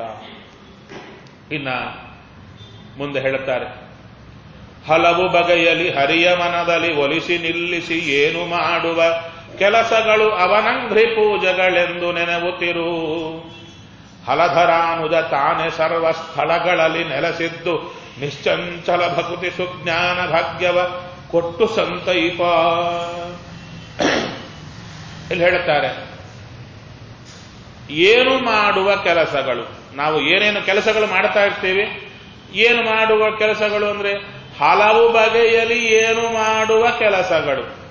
ಇನ್ನ ಮುಂದೆ ಹೇಳುತ್ತಾರೆ, ಹಲವು ಬಗೆಯಲ್ಲಿ ಹರಿಯ ಮನದಲ್ಲಿ ಒಲಿಸಿ ನಿಲ್ಲಿಸಿ ಏನು ಮಾಡುವ ಕೆಲಸಗಳು ಅವನಂಘ್ರಿ ಪೂಜೆಗಳೆಂದು ನೆನವುತ್ತಿರು. ಹಲಧರಾನುಜ ತಾನೆ ಸರ್ವ ಸ್ಥಳಗಳಲ್ಲಿ ನೆಲೆಸಿದ್ದು ನಿಶ್ಚಂಚಲ ಭಕುತಿ ಸುಜ್ಞಾನ ಭಾಗ್ಯವ ಕೊಟ್ಟು ಸಂತೈಪ. ಇಲ್ಲಿ ಹೇಳುತ್ತಾರೆ, ಏನು ಮಾಡುವ ಕೆಲಸಗಳು, ನಾವು ಏನೇನು ಕೆಲಸಗಳು ಮಾಡ್ತಾ ಇರ್ತೀವಿ. ಏನು ಮಾಡುವ ಕೆಲಸಗಳು ಅಂದ್ರೆ ಹಲವು ಬಗೆಯಲ್ಲಿ ಏನು ಮಾಡುವ ಕೆಲಸಗಳು.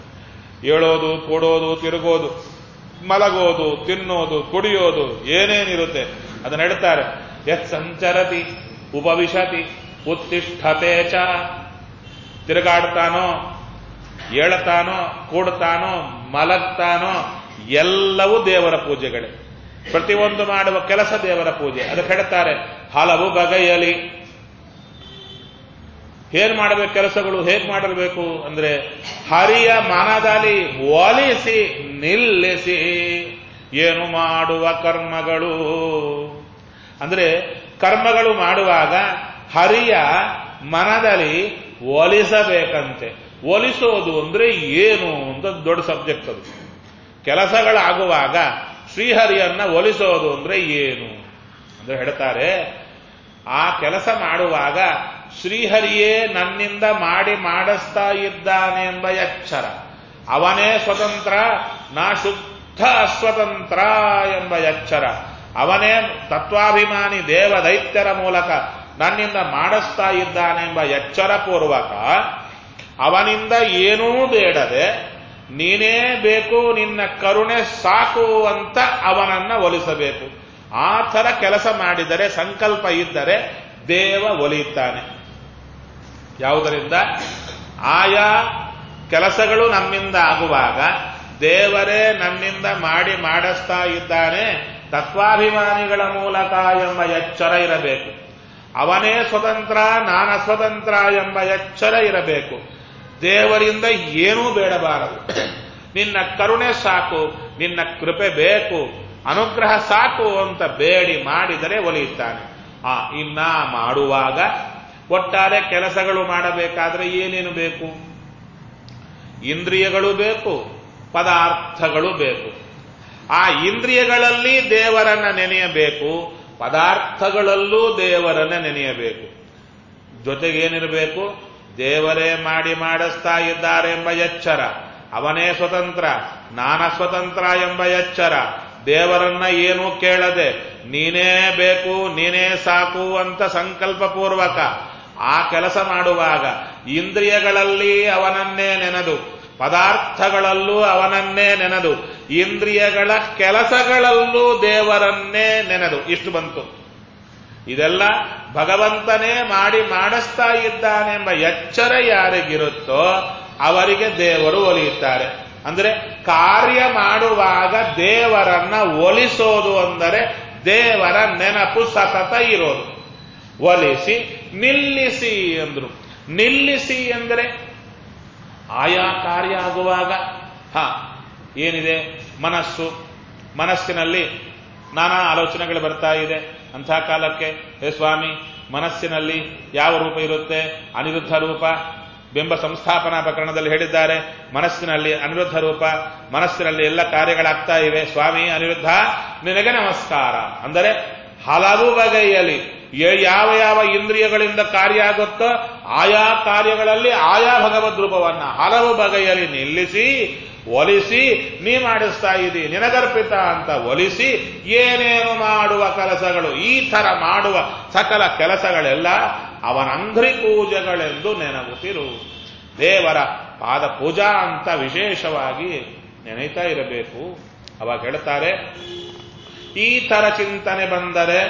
ಏಳೋದು, ಕೂಡೋದು, ತಿರುಗೋದು, ಮಲಗೋದು, ತಿನ್ನೋದು, ಕುಡಿಯೋದು, ಏನೇನಿರುತ್ತೆ ಅದನ್ನ ಹೇಳ್ತಾರೆ. ಯತ್ ಸಂಚರತಿ ಉಪವಿಶತಿ ಉತ್ತಿಷ್ಠತೆ ಚ. ತಿರುಗಾಡ್ತಾನೋ, ಏಳತಾನೋ, ಕೂಡ್ತಾನೋ, ಮಲಗ್ತಾನೋ ಎಲ್ಲವೂ ದೇವರ ಪೂಜೆಗಳೇ. ಪ್ರತಿಯೊಂದು ಮಾಡುವ ಕೆಲಸ ದೇವರ ಪೂಜೆ. ಅದಕ್ಕೆ ಹೇಳ್ತಾರೆ ಹಲವು ಬಗೆಯಲಿ. ಏನ್ ಮಾಡಬೇಕು ಕೆಲಸಗಳು, ಹೇಗೆ ಮಾಡಬೇಕು ಅಂದ್ರೆ ಹರಿಯ ಮನದಲ್ಲಿ ಒಲಿಸಿ ನಿಲ್ಲಿಸಿ ಏನು ಮಾಡುವ ಕರ್ಮಗಳು ಅಂದ್ರೆ ಕರ್ಮಗಳು ಮಾಡುವಾಗ ಹರಿಯ ಮನದಲ್ಲಿ ಒಲಿಸಬೇಕಂತೆ. ಒಲಿಸೋದು ಅಂದ್ರೆ ಏನು ಅಂತ ದೊಡ್ಡ ಸಬ್ಜೆಕ್ಟ್ ಅದು. ಕೆಲಸಗಳಾಗುವಾಗ ಶ್ರೀಹರಿಯನ್ನ ಒಲಿಸೋದು ಅಂದ್ರೆ ಏನು ಅಂದ್ರೆ ಹೇಳ್ತಾರೆ, ಆ ಕೆಲಸ ಮಾಡುವಾಗ ಶ್ರೀಹರಿಯೇ ನನ್ನಿಂದ ಮಾಡಿಸ್ತಾ ಇದ್ದಾನೆ ಎಂಬ ಎಚ್ಚರ, ಅವನೇ ಸ್ವತಂತ್ರ, ನಾ ಶುದ್ಧ ಅಸ್ವತಂತ್ರ ಎಂಬ ಎಚ್ಚರ, ಅವನೇ ತತ್ವಾಭಿಮಾನಿ ದೇವ ದೈತ್ಯರ ಮೂಲಕ ನನ್ನಿಂದ ಮಾಡಿಸ್ತಾ ಇದ್ದಾನೆ ಎಂಬ ಎಚ್ಚರ ಪೂರ್ವಕ ಅವನಿಂದ ಏನೂ ಬೇಡದೆ ನೀನೇ ಬೇಕು, ನಿನ್ನ ಕರುಣೆ ಸಾಕು ಅಂತ ಅವನನ್ನ ಒಲಿಸಬೇಕು. ಆ ಥರ ಕೆಲಸ ಮಾಡಿದರೆ, ಸಂಕಲ್ಪ ಇದ್ದರೆ ದೇವ ಒಲಿಯುತ್ತಾನೆ. ಯಾವುದರಿಂದ? ಆಯಾ ಕೆಲಸಗಳು ನಮ್ಮಿಂದ ಆಗುವಾಗ ದೇವರೇ ನನ್ನಿಂದ ಮಾಡಿಸ್ತಾ ಇದ್ದಾನೆ, ತತ್ವಾಭಿಮಾನಿಗಳ ಮೂಲಕ ಎಂಬ ಎಚ್ಚರ ಇರಬೇಕು. ಅವನೇ ಸ್ವತಂತ್ರ, ನಾನ ಸ್ವತಂತ್ರ ಎಂಬ ಎಚ್ಚರ ಇರಬೇಕು. ದೇವರಿಂದ ಏನೂ ಬೇಡಬಾರದು. ನಿನ್ನ ಕರುಣೆ ಸಾಕು, ನಿನ್ನ ಕೃಪೆ ಬೇಕು, ಅನುಗ್ರಹ ಸಾಕು ಅಂತ ಬೇಡಿ ಮಾಡಿದರೆ ಒಲಿಯುತ್ತಾನೆ. ಇನ್ನ ಮಾಡುವಾಗ ಒಟ್ಟಾರೆ ಕೆಲಸಗಳು ಮಾಡಬೇಕಾದ್ರೆ ಏನೇನು ಬೇಕು? ಇಂದ್ರಿಯಗಳು ಬೇಕು, ಪದಾರ್ಥಗಳು ಬೇಕು. ಆ ಇಂದ್ರಿಯಗಳಲ್ಲಿ ದೇವರನ್ನ ನೆನೆಯಬೇಕು, ಪದಾರ್ಥಗಳಲ್ಲೂ ದೇವರನ್ನ ನೆನೆಯಬೇಕು. ಜೊತೆಗೇನಿರಬೇಕು? ದೇವರೇ ಮಾಡಿಸ್ತಾ ಇದ್ದಾರೆ ಎಂಬ ಎಚ್ಚರ, ಅವನೇ ಸ್ವತಂತ್ರ, ನಾನ ಸ್ವತಂತ್ರ ಎಂಬ ಎಚ್ಚರ, ದೇವರನ್ನ ಏನೂ ಕೇಳದೆ ನೀನೇ ಬೇಕು, ನೀನೇ ಸಾಕು ಅಂತ ಸಂಕಲ್ಪ ಪೂರ್ವಕ ಆ ಕೆಲಸ ಮಾಡುವಾಗ ಇಂದ್ರಿಯಗಳಲ್ಲಿ ಅವನನ್ನೇ ನೆನೆದು, ಪದಾರ್ಥಗಳಲ್ಲೂ ಅವನನ್ನೇ ನೆನೆದು, ಇಂದ್ರಿಯಗಳ ಕೆಲಸಗಳಲ್ಲೂ ದೇವರನ್ನೇ ನೆನೆದು. ಇಷ್ಟು ಬಂತು. ಇದೆಲ್ಲ ಭಗವಂತನೇ ಮಾಡಿಸ್ತಾ ಇದ್ದಾನೆಂಬ ಎಚ್ಚರ ಯಾರಿಗಿರುತ್ತೋ ಅವರಿಗೆ ದೇವರು ಒಲಿಯುತ್ತಾರೆ. ಅಂದರೆ ಕಾರ್ಯ ಮಾಡುವಾಗ ದೇವರನ್ನ ಒಲಿಸೋದು ಅಂದರೆ ದೇವರ ನೆನಪು ಸತತ ಇರೋದು. ಒಲಿಸಿ ನಿಲ್ಲಿಸಿ ಅಂದ್ರು. ನಿಲ್ಲಿಸಿ ಅಂದರೆ ಆಯಾ ಕಾರ್ಯ ಆಗುವಾಗ ಏನಿದೆ ಮನಸ್ಸಿನಲ್ಲಿ ನಾನಾ ಆಲೋಚನೆಗಳು ಬರ್ತಾ ಇದೆ. ಅಂಥ ಕಾಲಕ್ಕೆ ಹೇ ಸ್ವಾಮಿ, ಮನಸ್ಸಿನಲ್ಲಿ ಯಾವ ರೂಪ ಇರುತ್ತೆ? ಅನಿರುದ್ಧ ರೂಪ. ಬಿಂಬ ಸಂಸ್ಥಾಪನಾ ಪ್ರಕರಣದಲ್ಲಿ ಹೇಳಿದ್ದಾರೆ, ಮನಸ್ಸಿನಲ್ಲಿ ಅನಿರುದ್ಧ ರೂಪ, ಮನಸ್ಸಿನಲ್ಲಿ ಎಲ್ಲ ಕಾರ್ಯಗಳಾಗ್ತಾ ಇವೆ. ಸ್ವಾಮಿ ಅನಿರುದ್ಧ ನಿನಗೆ ನಮಸ್ಕಾರ ಅಂದರೆ ಹಲವು ಬಗೆಯಲ್ಲಿ ಯಾವ ಯಾವ ಇಂದ್ರಿಯಗಳಿಂದ ಕಾರ್ಯ ಆಗುತ್ತೋ ಆಯಾ ಕಾರ್ಯಗಳಲ್ಲಿ ಆಯಾ ಭಗವದ್ ರೂಪವನ್ನ ಹಲವು ಬಗೆಯಲ್ಲಿ ನಿಲ್ಲಿಸಿ ಒಲಿಸಿ ನೀ ಮಾಡಿಸ್ತಾ ಇದ್ದೀ, ನಿನಗರ್ಪಿತ ಅಂತ ಒಲಿಸಿ ಏನೇನು ಮಾಡುವ ಕೆಲಸಗಳು, ಈ ಥರ ಮಾಡುವ ಸಕಲ ಕೆಲಸಗಳೆಲ್ಲ ಅವನ ಅಂಗ್ರಿ ಪೂಜೆಗಳೆಂದು ನೆನಗುತ್ತಿರು. ದೇವರ ಪಾದ ಪೂಜಾ ಅಂತ ವಿಶೇಷವಾಗಿ ನೆನೀತಾ ಇರಬೇಕು. ಅವಾಗ ಹೇಳ್ತಾರೆ, ಈ ಥರ ಚಿಂತನೆ ಬಂದರೆ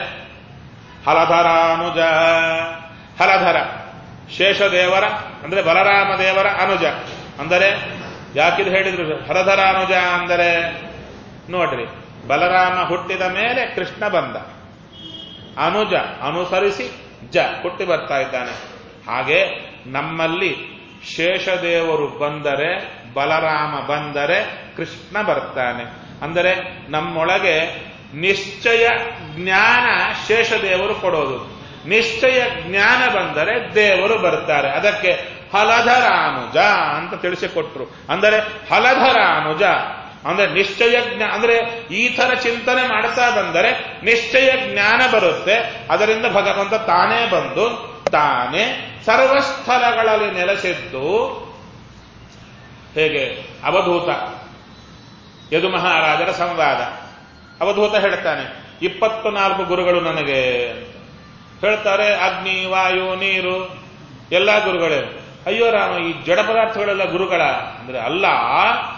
ಹಲಧರಾನುಜ. ಹಲಧರ ಶೇಷದೇವರ ಅಂದ್ರೆ ಬಲರಾಮ ದೇವರ ಅನುಜ. ಅಂದರೆ ಯಾಕಿದು ಹೇಳಿದ್ರು ಹಲಧರಾನುಜ ಅಂದರೆ? ನೋಡ್ರಿ, ಬಲರಾಮ ಹುಟ್ಟಿದ ಮೇಲೆ ಕೃಷ್ಣ ಬಂದ, ಅನುಜ ಅನುಸರಿಸಿ ಹುಟ್ಟಿ ಬರ್ತಾ ಇದ್ದಾನೆ. ಹಾಗೆ ನಮ್ಮಲ್ಲಿ ಶೇಷದೇವರು ಬಂದರೆ, ಬಲರಾಮ ಬಂದರೆ ಕೃಷ್ಣ ಬರ್ತಾನೆ. ಅಂದರೆ ನಮ್ಮೊಳಗೆ ನಿಶ್ಚಯ ಜ್ಞಾನ ಶೇಷದೇವರು ಕೊಡೋದು, ನಿಶ್ಚಯ ಜ್ಞಾನ ಬಂದರೆ ದೇವರು ಬರ್ತಾರೆ. ಅದಕ್ಕೆ ಹಲಧರಾನುಜ ಅಂತ ತಿಳಿಸಿಕೊಟ್ರು. ಅಂದರೆ ಹಲಧರಾನುಜ ಅಂದ್ರೆ ನಿಶ್ಚಯ ಜ್ಞಾನ, ಅಂದ್ರೆ ಈ ಥರ ಚಿಂತನೆ ಮಾಡ್ತಾ ಬಂದರೆ ನಿಶ್ಚಯ ಜ್ಞಾನ ಬರುತ್ತೆ. ಅದರಿಂದ ಭಗವಂತ ತಾನೇ ಬಂದು ತಾನೇ ಸರ್ವಸ್ಥಳಗಳಲ್ಲಿ ನೆಲೆಸಿದ್ದು. ಹೇಗೆ ಅವಧೂತ ಯದು ಮಹಾರಾಜರ ಸಂವಾದ, ಅವಧೂತ ಹೇಳ್ತಾನೆ 24 ಗುರುಗಳು ನನಗೆ ಅಂತ ಹೇಳ್ತಾರೆ. ಅಗ್ನಿ, ವಾಯು, ನೀರು ಎಲ್ಲ ಗುರುಗಳೇ. ಅಯ್ಯೋ ರಾಮ, ಈ ಜಡ ಪದಾರ್ಥಗಳೆಲ್ಲ ಗುರುಗಳ ಅಂದ್ರೆ ಅಲ್ಲ,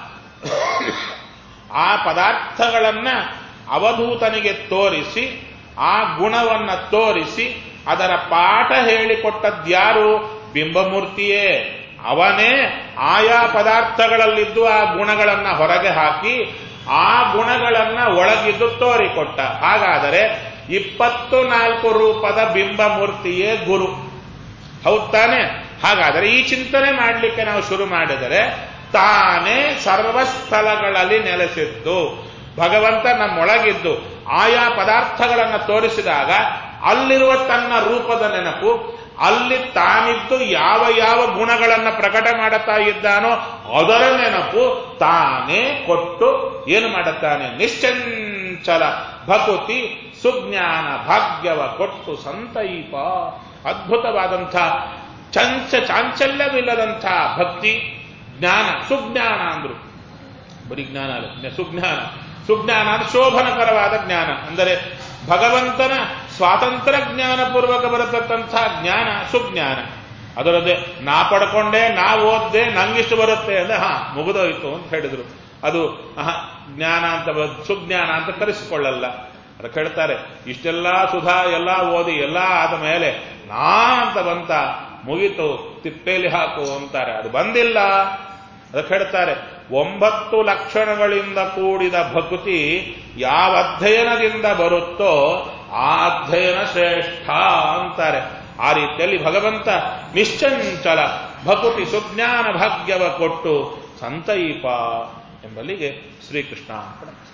ಆ ಪದಾರ್ಥಗಳನ್ನ ಅವಧೂತನಿಗೆ ತೋರಿಸಿ ಆ ಗುಣವನ್ನ ತೋರಿಸಿ ಅದರ ಪಾಠ ಹೇಳಿಕೊಟ್ಟದ್ಯಾರು? ಬಿಂಬಮೂರ್ತಿಯೇ. ಅವನೇ ಆಯಾ ಪದಾರ್ಥಗಳಲ್ಲಿದ್ದು ಆ ಗುಣಗಳನ್ನ ಹೊರಗೆ ಹಾಕಿ ಆ ಗುಣಗಳನ್ನ ಒಳಗಿದ್ದು ತೋರಿಕೊಟ್ಟ. ಹಾಗಾದರೆ 24 ರೂಪದ ಬಿಂಬಮೂರ್ತಿಯೇ ಗುರು. ಹೌದ್ ತಾನೆ? ಹಾಗಾದರೆ ಈ ಚಿಂತನೆ ಮಾಡಲಿಕ್ಕೆ ನಾವು ಶುರು ಮಾಡಿದರೆ ತಾನೇ ಸರ್ವಸ್ಥಳಗಳಲ್ಲಿ ನೆಲೆಸಿದ್ದು ಭಗವಂತ ನಮ್ಮೊಳಗಿದ್ದು ಆಯಾ ಪದಾರ್ಥಗಳನ್ನು ತೋರಿಸಿದಾಗ ಅಲ್ಲಿರುವ ತನ್ನ ರೂಪದ ನೆನಪು, ಅಲ್ಲಿ ತಾನಿದ್ದು ಯಾವ ಯಾವ ಗುಣಗಳನ್ನು ಪ್ರಕಟ ಮಾಡುತ್ತಾ ಇದ್ದಾನೋ ಅದರ ನೆನಪು ತಾನೇ ಕೊಟ್ಟು ಏನು ಮಾಡುತ್ತಾನೆ? ನಿಶ್ಚಂಚಲ ಭಕುತಿ ಸುಜ್ಞಾನ ಭಾಗ್ಯವ ಕೊಟ್ಟು ಸಂತೈಪ. ಅದ್ಭುತವಾದಂಥ ಚಾಂಚಲ್ಯವಿಲ್ಲದಂಥ ಭಕ್ತಿ, ಜ್ಞಾನ. ಸುಜ್ಞಾನ ಅಂದ್ರು, ಬರೀ ಜ್ಞಾನ ಅಲ್ಲ, ಸುಜ್ಞಾನ. ಸುಜ್ಞಾನ ಅಂದ್ರೆ ಶೋಭನಕರವಾದ ಜ್ಞಾನ, ಅಂದರೆ ಭಗವಂತನ ಸ್ವಾತಂತ್ರ್ಯ ಜ್ಞಾನಪೂರ್ವಕ ಬರತಕ್ಕಂಥ ಜ್ಞಾನ ಸುಜ್ಞಾನ. ಅದರದ್ದೇ ನಾ ಪಡ್ಕೊಂಡೆ, ನಾ ಓದ್ದೆ, ನಂಗಿಷ್ಟು ಬರುತ್ತೆ ಅಂದ್ರೆ ಮುಗಿದೋಯ್ತು ಅಂತ ಹೇಳಿದ್ರು. ಅದು ಜ್ಞಾನ ಅಂತ ಸುಜ್ಞಾನ ಅಂತ ಕರೆಸಿಕೊಳ್ಳಲ್ಲ. ಅದಕ್ಕೆ ಹೇಳ್ತಾರೆ, ಇಷ್ಟೆಲ್ಲ ಸುಧಾ ಎಲ್ಲ ಓದಿ ಎಲ್ಲ ಆದ ಮೇಲೆ ನಾ ಅಂತ ಬಂತ, ಮುಗಿತು, ತಿಪ್ಪೇಲಿ ಹಾಕು ಅಂತಾರೆ. ಅದು ಬಂದಿಲ್ಲ. ಅದಕ್ಕೆ ಹೇಳ್ತಾರೆ, 9 ಲಕ್ಷಣಗಳಿಂದ ಕೂಡಿದ ಭಕ್ತಿ ಯಾವ ಅಧ್ಯಯನದಿಂದ ಬರುತ್ತೋ ಆ ಅಧ್ಯಯನ ಶ್ರೇಷ್ಠ ಅಂತಾರೆ. ಆ ರೀತಿಯಲ್ಲಿ ಭಗವಂತ ನಿಶ್ಚಂಚಲ ಭಕುತಿ ಸುಜ್ಞಾನ ಭಾಗ್ಯವ ಕೊಟ್ಟು ಸಂತೈಪ ಎಂಬಲ್ಲಿಗೆ ಶ್ರೀಕೃಷ್ಣ.